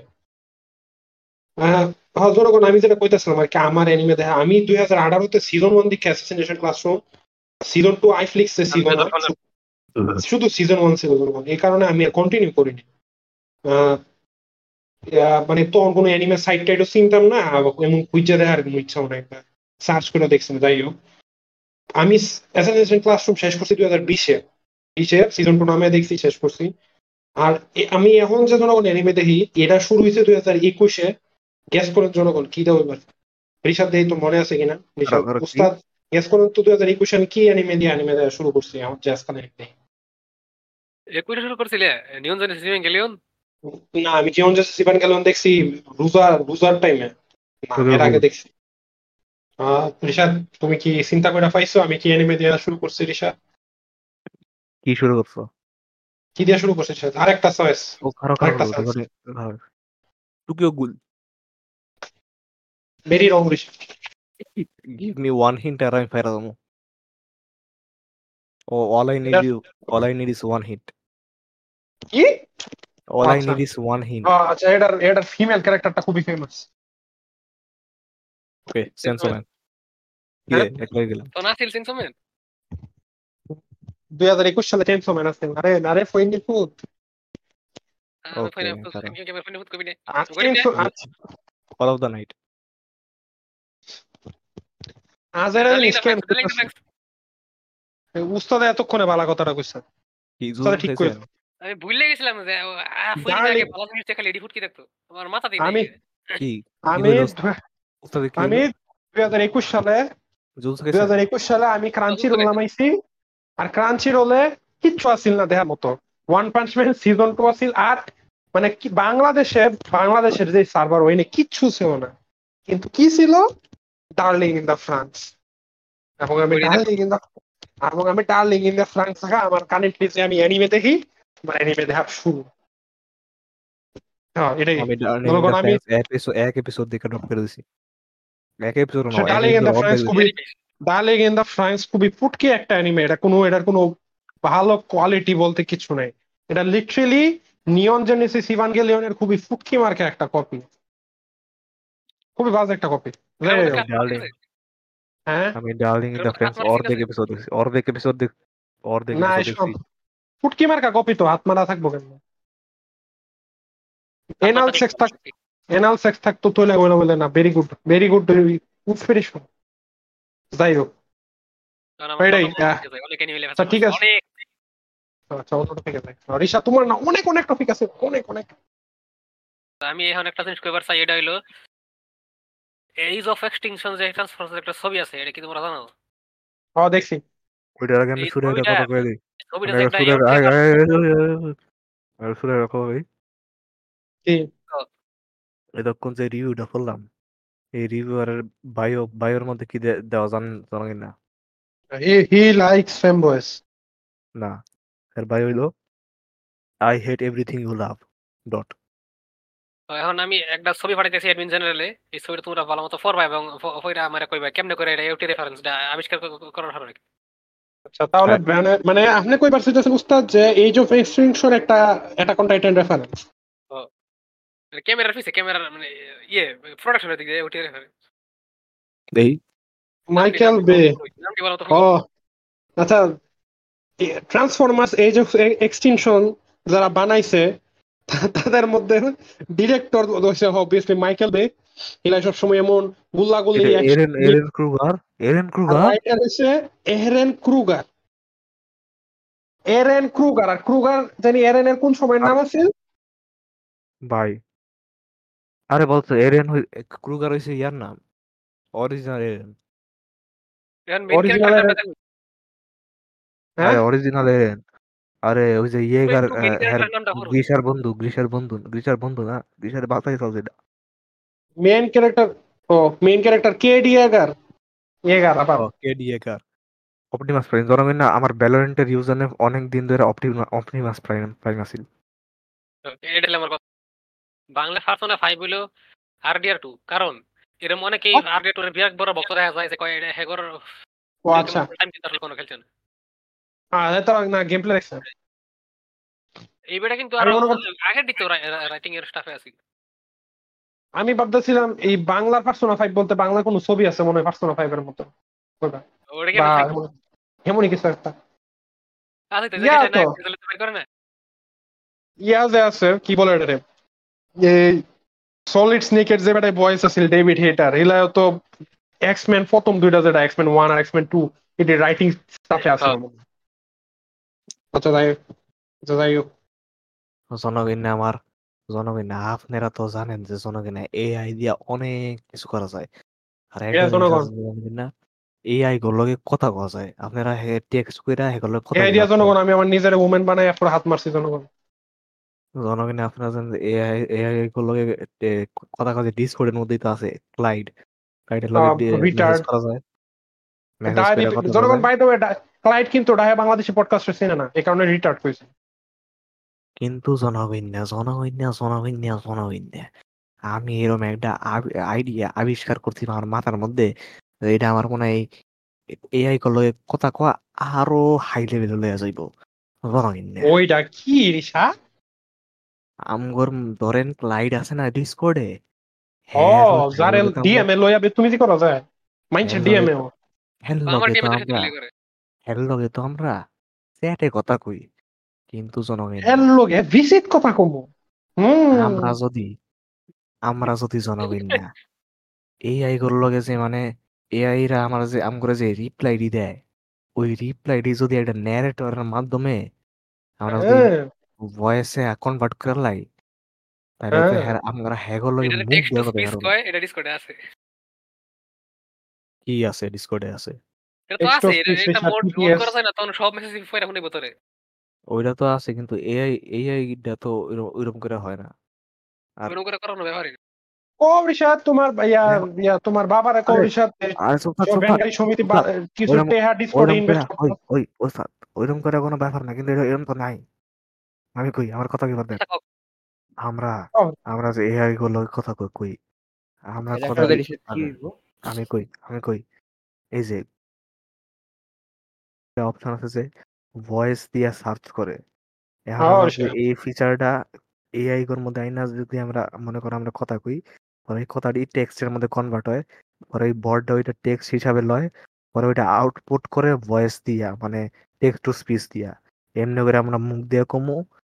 জনগণ আমি যেটা কইতেছিলাম আর কি আমার অ্যানিমে দেখা আমি 2018-তে সিজন 1 দেখে অ্যাসাসিনেশন ক্লাসরুম, সিজন 2 আইফ্লিক্সে ছিল না, শুধু সিজন 1 ছিল জনগণ, এই কারণে আমি কন্টিনিউ করিনি। মানে তখন কোনো অ্যানিমে সাইট টাইটও চিনতাম না, এমন খুঁজে দেখার কোনো ইচ্ছাও নাই, সার্চ করে দেখছি। যাই হোক, আমি অ্যাসাসিনেশন ক্লাসরুম শেষ করছি 2020-এ সিজন 2 নামে দেখছি, শেষ করছি। আর আমি এখন যে জনগণ অ্যানিমে দেখি, এটা শুরু হয়েছে 2021-এ। গ্যাস করেন জনগণ কি দেবো এবার, ঋষাদ দেই তো মনে আছে কিনা, ঋষাদ আর কি উস্তাদ গ্যাস করেন তো 2021-এ আমি কি অ্যানিমে দেওয়া শুরু করছি আমার জ্যাজ কানেক্ট নেই। কইটা শুরু করছিলে নিয়ন জানিস ইভেঙ্গেলিয়ন? না, আমি জীবন জেসি ইভানগেলিয়ন দেখছি রোজার টাইমে, না এর আগে দেখছি। ঋষাদ, তুমি কি চিন্তা করে পাইছো আমি কি অ্যানিমে দেওয়া শুরু করছি? ঋষাদ কি শুরু করছো? কি দিয়ে শুরু করছে? আরেকটা চয়েস, ও খারো খারো আরেকটা choice. Tokyo Ghoul. Very wrong Rishad. Give me one hint আর আমি ফাইরা দেবো। ও এটা all I need is one hint. কি? All I আচ্ছা, need is one hint. আচ্ছা, এটার ফিমেল ক্যারেক্টারটা খুবই ফেমাস। ওকে, সেন্সোম্যান। কি রে, হ্যাঁ, একলাই গেলাম। তো নাসিল সিনসোমেন 2021 সালে চেঞ্জও ম্যান আছে। আরে আরে ফইনি ফুড। আমি ওকে, ফাইনা খারো। আমি ক্যামেরা ফাইনা কবি নে আজকে করি নে All of the night. আজ এর ডার্লিং জিনিস দ্য কেন ফ্যাক্স ডার্লিং দ্য করতেছে? ফ্যাক্স। উস্তাদ এতক্ষণে ভালো কথাটা কইছে, কি উস্তাদ জুজুৎসু ঠিক কাইসেন? কইছে। আমি ভুলে গেছিলাম যে ফইনি আগে ডার্লিং, ভালো জিনিস খালি এডি ফুড কি দেখতো আমার মাথাতেই নাই। আমি কি কি আমি হইলো? উস্তাদে কি আমি হইলো? 2021 সালে জুজুৎসু দুই কাইসেন? হাজার একুশ সালে আমি ক্রাঞ্চি রোল নামাইছি। আর ক্রাঞ্চি রোলে কিচ্ছু আসিল না দেখার মতো। ওয়ান পাঞ্চ ম্যান সিজন 2 আসিল। আর মানে কি বাংলাদেশের যে সার্ভার ওইনে কিচ্ছু ছিল না, কিন্তু কি ছিল? Darling in the Franxx. এবং আমি ওইটাই দেখো। ডার্লিং ইন দ্য ফ্রান্স থাকা আমার কানেক্ট যে আমি অ্যানিমে দেখি, আমার অ্যানিমে দেখা শুরু। হ্যাঁ, এটাই। আমি ডার্লিং ইন জনগণ দ্য আমি ফ্রান্স এক এপিসোড দেখে ড্রপ করে দিছি। এক এপিসোড না, এক ডার্লিং ইন এপিসোড দ্য অর্ধেক ফ্রান্স দিছি। খুবই ডার্লিং ইন দ্য ফ্রান্স খুবই ফুটকি একটা অ্যানিমে। এটার কোনো ভালো কোয়ালিটি বলতে কিছু নাই। এটা লিটারেলি নিয়ন জেনেসিস ইভানগেলিয়নের খুবই ফুটকি মার্কে একটা কপি, খুবই বাজে একটা কপি। এর মধ্যে আমি কাজ ডার্লিং আছে হ্যাঁ, আমি ডার্লিং ইন এর দ্য মধ্যে কাজ ফ্রান্স মারছে অর্ধেক আছে। এপিসোড দেখছি। অর্ধেক না এপিসোড এসব দেখছি। ফুটকি মার্কা কপি তো হাত মারা থাকবো কেন? এনাল আপনারটা সেক্স থাক এনাল সেক্স থাকতো তৈলে বলে বলে না। Very good, very good inspiration. যাই হোক, কারণ আমার এটাই। তত বড় হয়ে যায় অনেক অ্যানিমে আচ্ছা লেভেল ঠিক করছে আছে, অনেক। আচ্ছা অন্য টপিক আছে। ঋষা, তোমার না অনেক অনেক টপিক আছে, অনেক অনেক। আমি এখন একটা জিনিস কইবার চাই, এটা হইলো এইজ অফ এক্সটিংশন যে ট্রান্সফার একটা ছবি আছে, এটা কি তোমরা জানো? দেখছি। ওইটার আগে আমি এই সুরের ছবিটা কথা কয়ে দিই। ছবিটা আমি যে আগে একটা সুরের এমটি সুরের কথা কই। কি? এতক্ষণ যে রিভিউটা করলাম, এই রিভিউয়ারের বায়োর মধ্যে কি দেওয়া জানো না? He likes femboys. না, এর বায়ো হইলো I hate everything you love dot. এখন আমি একটা ছবি পাঠাইতেছি অ্যাডমিন জেনারেলে, এই ছবিটা তোমরা ভালো মতো পড়বা এবং পড়া আমারে কইবা কেমনে করে এটা এমটি রেফারেন্সটা আবিষ্কার করার হবে। আচ্ছা, তাহলে মানে আপনি কইবার চাইতেছেন উস্তাদ যে এজ অফ এক্সটিংশন একটা অ্যাটাক অন টাইটান রেফারেন্স? ক্যামেরার পিছে ক্যামেরার মানে প্রোডাকশনের দিক দিয়ে এমটি রেফারেন্স। এই মাইকেল বে। নামটি ভালো তো ও আচ্ছা, ট্রান্সফরমার্স এজ অফ এক্সটিংশন যারা বানাইছে তাদের মধ্যে ডিরেক্টর অবভিয়াসলি মাইকেল বে। এরা সবসময় এমন গুল্লাগুলি এটা অ্যাকশন। এরেন আর ক্রুগার রাইটার হচ্ছে এহরেন ক্রুগার। Eren Kruger. আর ক্রুগার জানি এরেনের কোন সময়ের আর নাম আছে? ভাই, আরে বলতো ক্রুগার হইছে ইয়ার নাম, অরিজিনাল এরেন। এখন মেইন অরিজিনাল ক্যারেক্টারটা এরেন। দেখো হ্যাঁ, আরে অরিজিনাল এরেন। আরে ওই যে ইয়েগার, একটু মেইন ক্যারেক্টারের নামটা করো। গ্রিসার বন্ধু না, গ্রিসার বাঁচাই চলছে এটা। Main character. মেইন ক্যারেক্টার কে ডি এগার। এগার আবার। ও কেডি একার। অপটিমাস প্রাইম ধরো না, আমার ভ্যালোরেন্টের ইউজার নেম অনেক দিন ধরে অপটিমাস প্রাইম আছিল। এটা হলো আমার কথা। বাংলা পার্সোনা 5 হলো আরডিআর 2, কারণ এরকম অনেকেই আরডিআর 2 এর বিরাট বড় ভক্ত দেখা যায় যে কয় এটা হেগর আচ্ছা, টাইম কিন্তু আসলে কোনো খেলছে না। তো না গেম প্লে দেখছেন। এই বেটা কিন্তু আমি আরো মনে করছি, আগের দিক তো রাইটিং এর স্টাফে আছে। আমি ভাবতেছিলাম এই বাংলার পার্সোনা 5 বলতে বাংলা কোনো ছবি আছে মনে হয় পার্সোনা 5 এর মতো ওটা, ওটা কি বা একটা ফেক এমনই কিছু একটা। আছে তো, ইয়া দেখেছে না তো রেজাল্ট বের করে না। ইয়া যে আছে কি বলে এটা রে, এই সলিড স্নেকের যে বেটায় ভয়েস আছে ডেভিড হেটার, এলাও তো এক্সম্যান প্রথম দুইটা যেটা এক্সম্যান 1 আর এক্সম্যান 2 এটি রাইটিং স্টাফে আছে আমার মনে হয়। আচ্ছা যাই আচ্ছা যাই হোক। জনগণনা আমার জনগণনা আপনারা তো জানেন যে জনগণনা এআই দিয়া অনেক কিছু করা যায়। আর এটা একটা জিনিস জনগণ আছে জনগণনা এআই গুলোর লগে কথা কওয়া যায়। আপনারা টেক্সট কইরা হেগুলোর লগে কথা এই কইতে দিয়া পারবেন। জনগণ আমি আমার নিজের উমেন বানাই এরপর হাত মারছি জনগণ। জনগণনা আপনারা জানেন যে এআই এআই গুলোর লগে কথা কওয়া যায়। ডিসকর্ডের মধ্যেই তো আছে ক্লাইডের লগে মেসেজ রিটার্ড করা যায়। মেসেজ কইরা কথা কওয়া জনগণ যায়। বাই দ্য ওয়ে ক্লাইড কিন্তু ডাহে বাংলাদেশি পডকাস্ট চেনে না, এই কারণে রিটার্ড কইছে। কিন্তু জনগণনা আমি এরকম একটা আইডিয়া আবিষ্কার করছি আমার মাথার মধ্যে, এটা আমার মনে হয় এআই করলে কথা কয়া আরো হাই লেভেলে লইয়া যাইব। জনগণনা ওইটা কি রিসা? আমগর ধরেন ক্লাইড আছে না ডিসকর্ডে, ও হ্যার যারে লগে তো আমরা ডিএম এ লইয়া তুমি কি করা যায় মাইনছে হ্যার লগে ডিএম এ তো ও। হ্যার আমার লগে তো টিমে তো আমরা সেটা করে। চ্যাটে কথা কই। কিন্তু জনগণনা এর লগে ভিজিট কথা কমু। হুম। আমরা যদি জনগণনা এআই গুলোর লগে যে মানে এআই রা আমার যে আমগরে যে রিপ্লাই দি দেয়, ওই রিপ্লাইটি যদি একটা ন্যারেটরের মাধ্যমে আমরা যদি হ্যাঁ ভয়েসে কনভার্ট করে লাই, তাহলে তো হ্যাঁ আমরা হ্যাগর লগে এটা মুখ টেক্সট টু দিয়ে কথা স্পিচ পারবো। কয়, এটা ডিসকর্ডে আছে। কি আছে ডিসকর্ডে আছে? এটা তো টেক্সট টু আছে, স্পিচ এটা রিসা মোড অন টিটিএস। করা যায় না, তখন সব মেসেজ ফেরা শুনে ভিতরে। ওইটা তো আছে কিন্তু এআই তো ওইরকম করে হয় না। আর ওরকম করে করানো ব্যাপারই না। কৌরিশাদ তোমার ইয়া হ্যাঁ, ইয়া তোমার বাবারে আরে কৌরিশাদ আরে সব ব্যাংকারি সমিতি চুপ থাক, কিছু ওইরকম টেহা ডিসকর্ডে ওইরকম করে ইনভেস্ট ওই করতো। ওই ওই ফাক, ওইরকম করে কোনো ব্যাপার না, কিন্তু এরকম তো নাই। আমি কই আমার কথা কি বাদ দেন। আচ্ছা কক। আমরা ও, আমরা যে এআই গুলো কথা কই আমরা কথা হ্যাঁ, কই আমি কই এই যে অপশন আছে যে ভয়েস দিয়ে সার্চ করে। এখন হ্যাঁ, আমরা রিসা। যদি এই ফিচারটা এআই এর মধ্যে আইনা যদি আমরা মনে করো আমরা কথা কই, পরে এই কথাটি টেক্সটের মধ্যে কনভার্ট হয়, পরে এই বর্ডটা ওইটা টেক্সট হিসাবে লয়, পরে ওইটা আউটপুট করে ভয়েস দিয়া মানে টেক্সট টু স্পিচ দিয়া এমনি করে আমরা মুখ দিয়ে কমু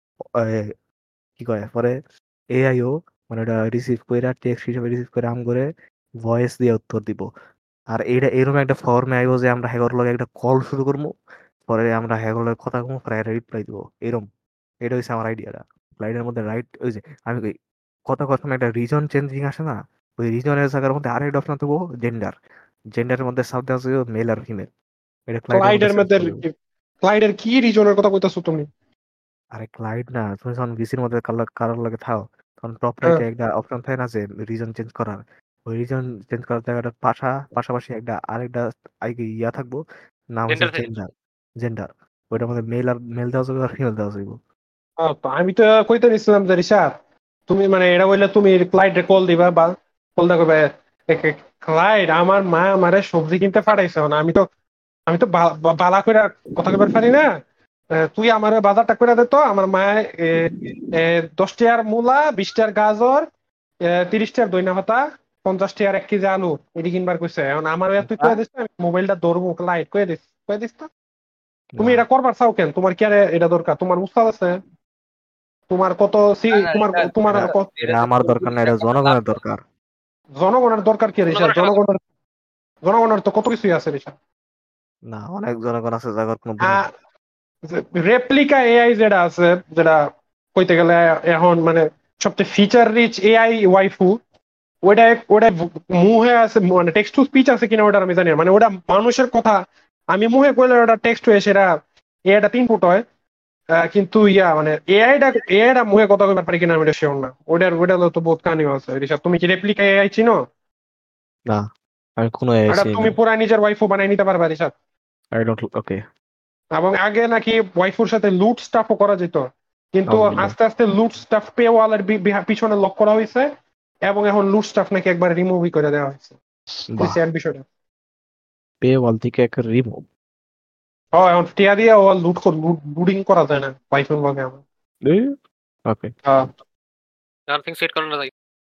কি কয় পরে এআইও মানে ওটা রিসিভ কইরা টেক্সট হিসেবে রিসিভ করে আম করে ভয়েস দিয়ে উত্তর দিব। আর এইটা এরকম একটা ফর্মে আইবো যে আমরা হ্যাগর লগে একটা কল শুরু করবো, পরে আমরা হ্যাগর লগে কথা কমু, পরে রিপ্লাই দিব এরকম। এটা হচ্ছে আমার আইডিয়াটা। স্লাইডের মধ্যে রাইট ওই যে আমি কই কথা কথা একটা রিজন চেঞ্জিং আসে না, ওই রিজনের জায়গার মধ্যে আরেকটা অপশন থাকবো জেন্ডারের মধ্যে সাবজেক্ট আছে মেল আর ফিমেল, এটা স্লাইডের মধ্যে ক্লাইডের সেট মধ্যে করে দেবো। ক্লাইডের কি রিজনের কথা কইতাছো তুমি? আরে ক্লাইড না, তুমি যখন ভিসির মধ্যে কারোর লাগে থাও, তখন টপ হ্যাঁ রাইটে একটা অপশন থাকে না যে রিজন চেঞ্জ করার, ওই রিজন চেঞ্জ করার জায়গাটা পাশাপাশি একটা আরেকটা ইয়া থাকবো, নাম হচ্ছে জেন্ডার থাকে। জেন্ডার। ওইটার মধ্যে মেল দেওয়া যাবে আর ফিমেল দেওয়া যাবে। তো আমি তো কইতে নিছিলাম যে রিসা তুমি মানে এটা বললে তুমি ক্লাইডে কল দিবা বা কল দা কইবা ক্লাইড আমার মা আমারে সবজি কিনতে পাঠাইছে না, আমি তো বালা কইরা কথা কইবার পারি না। তুই আমার বাজারটা করে দে তো, আমার মায়ের 10 টাকার মূলা, 20 টাকার গাজর, 30 টাকার দইনা পাতা, 50 টাকার 1 কেজি আলু এটি কিনবার কইছে। এখন আমার তুই কয়ে দিস না, আমি মোবাইলটা ধরবো লাইট কয়ে দিস তো। তুমি না এটা করবার চাও কেন? তোমার কি আর এটা দরকার? তোমার উস্তাদ আছে, তোমার কত না না তোমার তোমার এটা এটা এটা আমার তো দরকার না, এটা লাভ জনগণের করো। দরকার। জনগণের দরকার কি রিসা? জনগণের সেবা করো। জনগণের তো কত কিছুই আছে রিসা। না, অনেক জনগণ আছে যাদের কোনো বুদ্ধি নেই। রেপ্লিকা এআই যেটা আছে, যেটা কইতে গেলে এখন মানে সবচেয়ে ফিচার রিচ এআই ওয়াইফু, ওইটা ওটা মুহে আছে মানে টেক্সট টু স্পিচ আছে কিনা ওটা আমি জানি না। মানে ওটা মানুষের কথা আমি মুহে কইলে ওটা টেক্সট হয়ে সেটা এআইটা 3 ফুট হয়। কিন্তু ইয়া মানে এআইটা মুহে কথা কইবার পারি কিনা আমি এটা শিওর না। ওটা তো বহুত কাহিনী আছে ঋষভ। তুমি কি রেপ্লিকা এআই চিনো? না, আমি কোনো এটা এসেই তুমি নাই। পুরা নিজের ওয়াইফু বানাই নিতে পারবা ঋষভ। আই ডোন্ট ওকে। এবং আগে নাকি ওয়াইফুর সাথে লুট স্টাফও করা যেত, কিন্তু আলহামদুলিল্লাহ। আস্তে আস্তে লুট স্টাফ পে ওয়ালের পিছনে লক করা হয়েছে, এবং এখন লুট স্টাফ নাকি একবার রিমুভই করে দেওয়া হয়েছে। বাহ, স্যাড বিষয়টা। পে ওয়াল থেকে একটা রিমুভ। এখন টিয়া দিয়ে ও লুডিং করা যায় না ওয়াইফুর লগে আমার। ওকে। নাথিং সেট করো না যাই।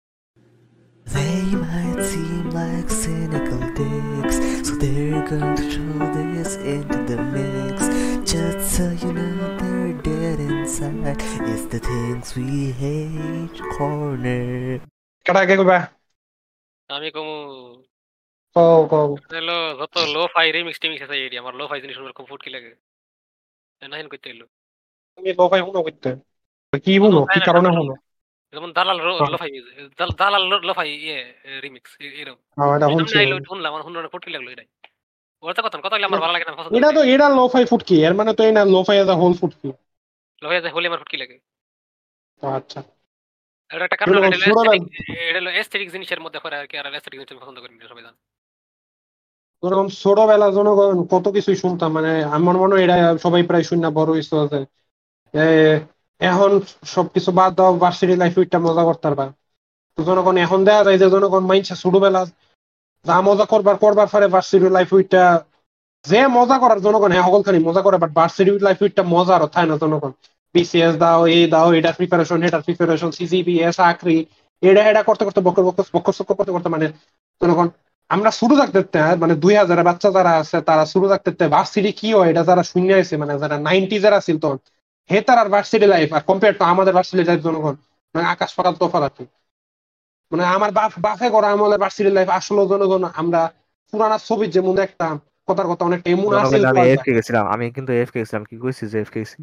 They might seem like cynical dicks, so they're going to throw this into the mix. Just so you know they're dead inside. inside. It's the things we hate corner. কেটা আগে কইবা আমি কমু কও কও হলো যত লো ফাই রিমিক্স টিমিক্স আছে এডি আমার লো ফাই জিনিস শুনলে খুব ফুটকি লাগে নাহিন কইতে এলো তুমি লো ফাই শুনো করতে কি শুনো শুনো তাই কি না কারণে শুনো যেমন দালাল লো ফাই দালাল লো ফাই রিমিক্স এরকম এটা সামনে শুনছি আইলো শুনলাম আমার শুনলে ফুটকি লাগলো এটাই ওর কথা কথা আমার ভালো লাগে না পছন্দ এটা লাগে তো এটা লো ফাই ফুটকি এর মানে তো এই না লো ফাই এজ হোল ফুটকি লো ফাই হলে আমার ফুটকি লাগে আচ্ছা এটা একটা কারণ হলো এটা ছোটবেলা হলো এস্থেটিক জিনিসের মধ্যে পড়ে আর কি আর এস্থেটিক জিনিস পছন্দ করি না সবাই জানে যেরকম ছোটবেলা জনগণ কত কিছুই শুনতাম মানে আমার মনে হয় এটা সবাই প্রায় শুনে বড় হইছে আছে এখন সবকিছু বাদ দাও ভার্সিটি লাইফ ওইটা মজা করতে পারবা তো জনগণ এখন দেখা যায় যে জনগণ মাইনছে ছোটবেলা যা মজা করবার করবার পরে ভার্সিটি লাইফ ওইটা যে মজা করার জনগণ হ্যাঁ সকলখানি মজা করে বাট ভার্সিটি লাইফ ওইটা মজা আর থাকে না জনগণ বিসিএস দাও এই দাও এটার প্রিপারেশন এটার প্রিপারেশন সিজিপিএস চাকরি এটা করতে করতে বকর বকর বকর চক্কর করতে করতে মানে জনগণ আমরা শুরু থাকতে মানে 2000 বাচ্চা যারা আছে তারা শুরু থাকতে ভার্সিটি কি হয় এটা যারা শূন্য আছে মানে যারা 90 যারা ছিল তখন হে তার আর ভার্সিটি লাইফ আর কম্পেয়ার টু আমাদের ভার্সিটি লাইফ জনগণ মানে আকাশ পাতাল তফাৎ আর কি। মানে আমার বাপে করা আমাদের ভার্সিটি লাইফ আসলে জনগণ আমরা পুরানা ছবির যেমন একটা কথার কথা অনেকটা এমন আছে জনগণ আমি এফকে গেছিলাম, আমি কিন্তু এফকে গেছিলাম, কি কইছি যে এফকে গেছি?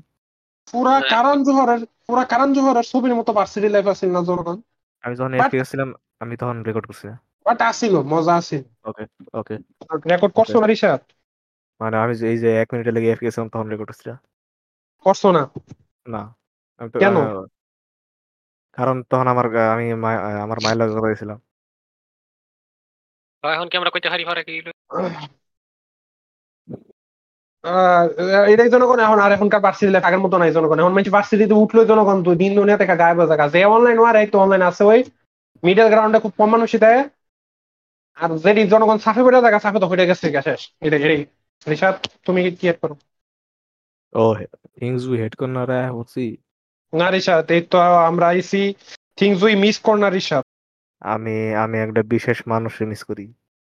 পুরা কারণ জোহরের ছবির মতো ভার্সিটি লাইফ আছে না জনগণ আমি যখন বাট এফকে গেছিলাম আমি তখন রেকর্ড করছি। বাট আসিল মজা আসিল ওকে ওকে রেকর্ড ওকে করছো না রিশাদ মানে আমি যে এই যে 1 মিনিটের লেগে এফকে গেছিলাম তখন রেকর্ড করছি করছো না না। আমি তো কেন কারণ তখন আমি আমার মায়ের লাগে কথা গেছিলাম। এখন কি আমরা কইতে হারি ফারা কি এটাই জনগণ এখন আর এখনকার ভার্সিটি লাইফ আগের মতো নাই জনগণ এখন মানুষ ভার্সিটিতে উঠলো জনগণ দুই দিন দুনিয়া থেকে গায়েব হয়ে যায় যে অনলাইন আর এই তো অনলাইন আছে ওই মিডল গ্রাউন্ডে খুব কম মানুষই দেয় আর যেটি জনগণ সাফে পড়ে থাকা সাফে তো হয়ে গেছে শেষ এটাই এটাই রিশাদ তুমি কি এড করো ও থিংস উই হেড করনা রে হচ্ছি। না রিশাদ এই তো আমরা আইসি থিংস উই মিস কর না রিশাদ আমি আমি একটা বিশেষ মানুষকে মিস করি।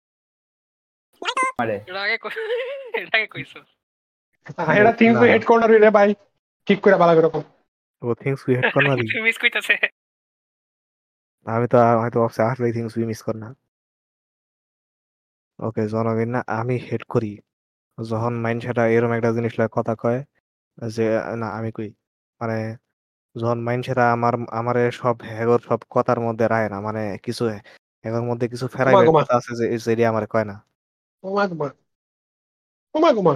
এটা আগে এটা আগে কইছো এটা থিংস উই হেড কর্নার রে ভাই ঠিক করে ভালো এরকম ও থিংস উই হেড করনা রি মিস কইতাছে আমি তো হয়তো ভাবছি আসলে থিংস উই মিস করনা। ওকে জনগণ না আমি হেড করি যখন মাইন্ডসেটা এরকম একটা জিনিস লাগে কথা কয় যে না আমি কই মানে যখন মাইন্ডসেটা আমারে সব হেগর সব কথার মধ্যে রায় না মানে কিছু হেগর মধ্যে কিছু ওমা ফেরাইবার গোমা কথা আছে যে যেটা আমারে কয় না। ওমা গোমা ওমা গোমা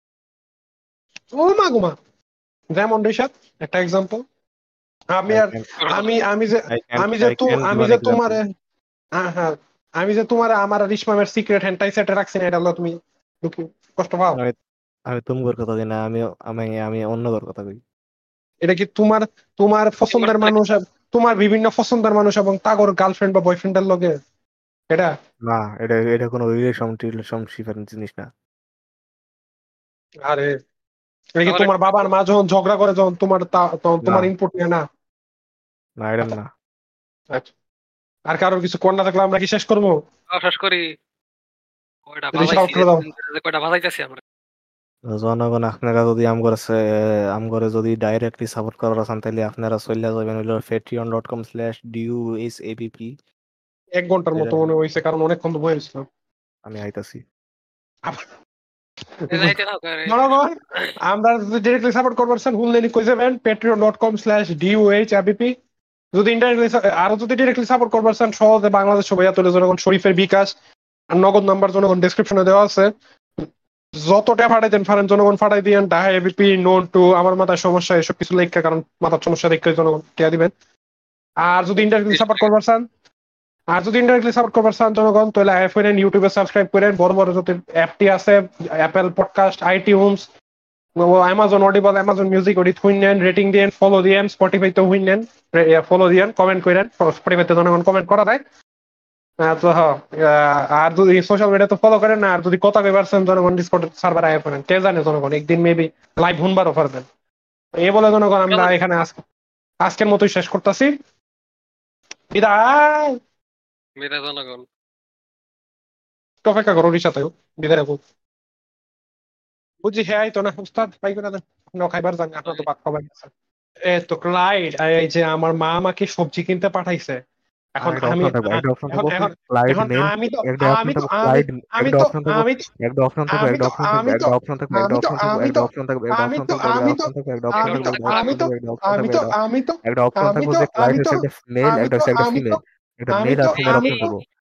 ওমা গোমা যেমন রিশাদ একটা এক্সাম্পল আমি আই আর ক্যান আমি যে I can give an example. তোমারে হ্যাঁ আমি যে তোমার আমার আর ইসমামের সিক্রেট হ্যান্ড টাই সেটে রাখছি না এটা হলো তুমি কষ্ট পাও আমি আমি তুমগোর কথা কই না, আমি আমি আমি অন্যদের কথা কই। এটা কি তোমার তোমার পছন্দের মানুষ তোমার বিভিন্ন পছন্দের মানুষ এবং তাগর গার্লফ্রেন্ড বা বয়ফ্রেন্ডের লগে এটা না এটা এটা কোনো রিলেশনশিপের জিনিস না। আরে এটা কি তোমার বাবার মা যখন ঝগড়া করে যখন তখন না তোমার ইনপুট নিয়ে না না এরম না। আচ্ছা। আর কারোর কিছু কন্যা থাকলে আমরা কি শেষ করবো শেষ করি কয়টা রিশাদ আউট বাজাইছি করে দাও কয়টা বাজাইতেছি আমরা জনগণ আপনারা যদি আমগরে যদি ডাইরেক্টলি সাপোর্ট করার আছেন তাহলে আপনারা চলে যাবেন হইলো patreon.com/dusapp। 1 ঘন্টার মতো মনে হয়েছে কারণ অনেকক্ষণ তো বয়ে রইছিলাম। আমি আইতাছি। যাইতে থাকো জনগণ আমরা যদি ডিরেক্টলি সাপোর্ট করবার চান হুনলেনি কই যাবেন patreon.com/duhapp যদি ইনডাইরেক্টলি আরো যদি ডিরেক্টলি সাপোর্ট করবার চান সহজে বাংলাদেশ সবাই তুলে জনগণ শরীফের বিকাশ আর নগদ নাম্বার জনগণ ডেসক্রিপশনে দেওয়া আছে যতটা ফাটাইতেন পারেন জনগণ ফাটাই দিয়েন ডাহা এবিপি নোন টু আমার মাথায় সমস্যা এসব কিছু লেখা কারণ মাথার সমস্যা দেখে জনগণ টিয়া দিবেন আর যদি ইনডাইরেক্টলি সাপোর্ট করবার চান জনগণ তাহলে আইফোন ইউটিউবে সাবস্ক্রাইব করেন বড় বড় যত অ্যাপটি আছে Apple Podcast iTunes Amazon Audible Amazon Music ওডি শুনেন রেটিং দিয়েন ফলো দিয়েন স্পটিফাইতে শুনেন ফলো দিয়েন কমেন্ট করেন স্পটিফাইতে জনগণ কমেন্ট করা দেয় তো আর যদি সোশ্যাল মিডিয়াতে ফলো করেন না আর যদি কথা কইবারছেন জনগণ ডিসকর্ড সার্ভার আয় করেন কে জানে জনগণ একদিন মেবি লাইভ হুনবারও পারবেন এই বলে জনগণ আমরা এখানে আজকের মতোই শেষ করতেছি বিদায় জনগণ অপেক্ষা করো রিসাতেও বিদায় রাখো বুঝছি হ্যাঁ তো না উস্তাদ পাই করে দেন খাইবার জানি আপনার তো বাদ খাবার তো ক্লাইড, এই যে আমার মা আমাকে সবজি কিনতে পাঠাইছে। আর এখন একটা আমি অপশন থাকবে, একটা অপশন এখন থাকবে এখন ক্লাইড এখন মেল, আমি তো একটা অপশন আমি তো থাকবে আমি ক্লাইড, আমি একটা তো অপশন থাকবে, আমি তো একটা অপশন থাকবে, আমি একটা তো অপশন থাকবে, আমি তো একটা অপশন থাকবে, একটা আমি তো অপশন থাকবে, আমি একটা তো অপশন থাকবে, একটা আমি অপশন তো থাকবে, একটা আমি তো অপশন থাকবে, একটা অপশন আমি তো থাকবে, একটা আমি অপশন তো থাকবে, একটা অপশন আমি থাকবে, তো একটা আমি তো একটা অপশন আমি থাকবে তো যে ক্লাইড আমি তো হচ্ছে একটা মেল, আমি একটা তো হচ্ছে একটা আমি তো ফিমেল, একটা আমি মেল তো আর ফিমেল আমি অপশন তো থাকবে।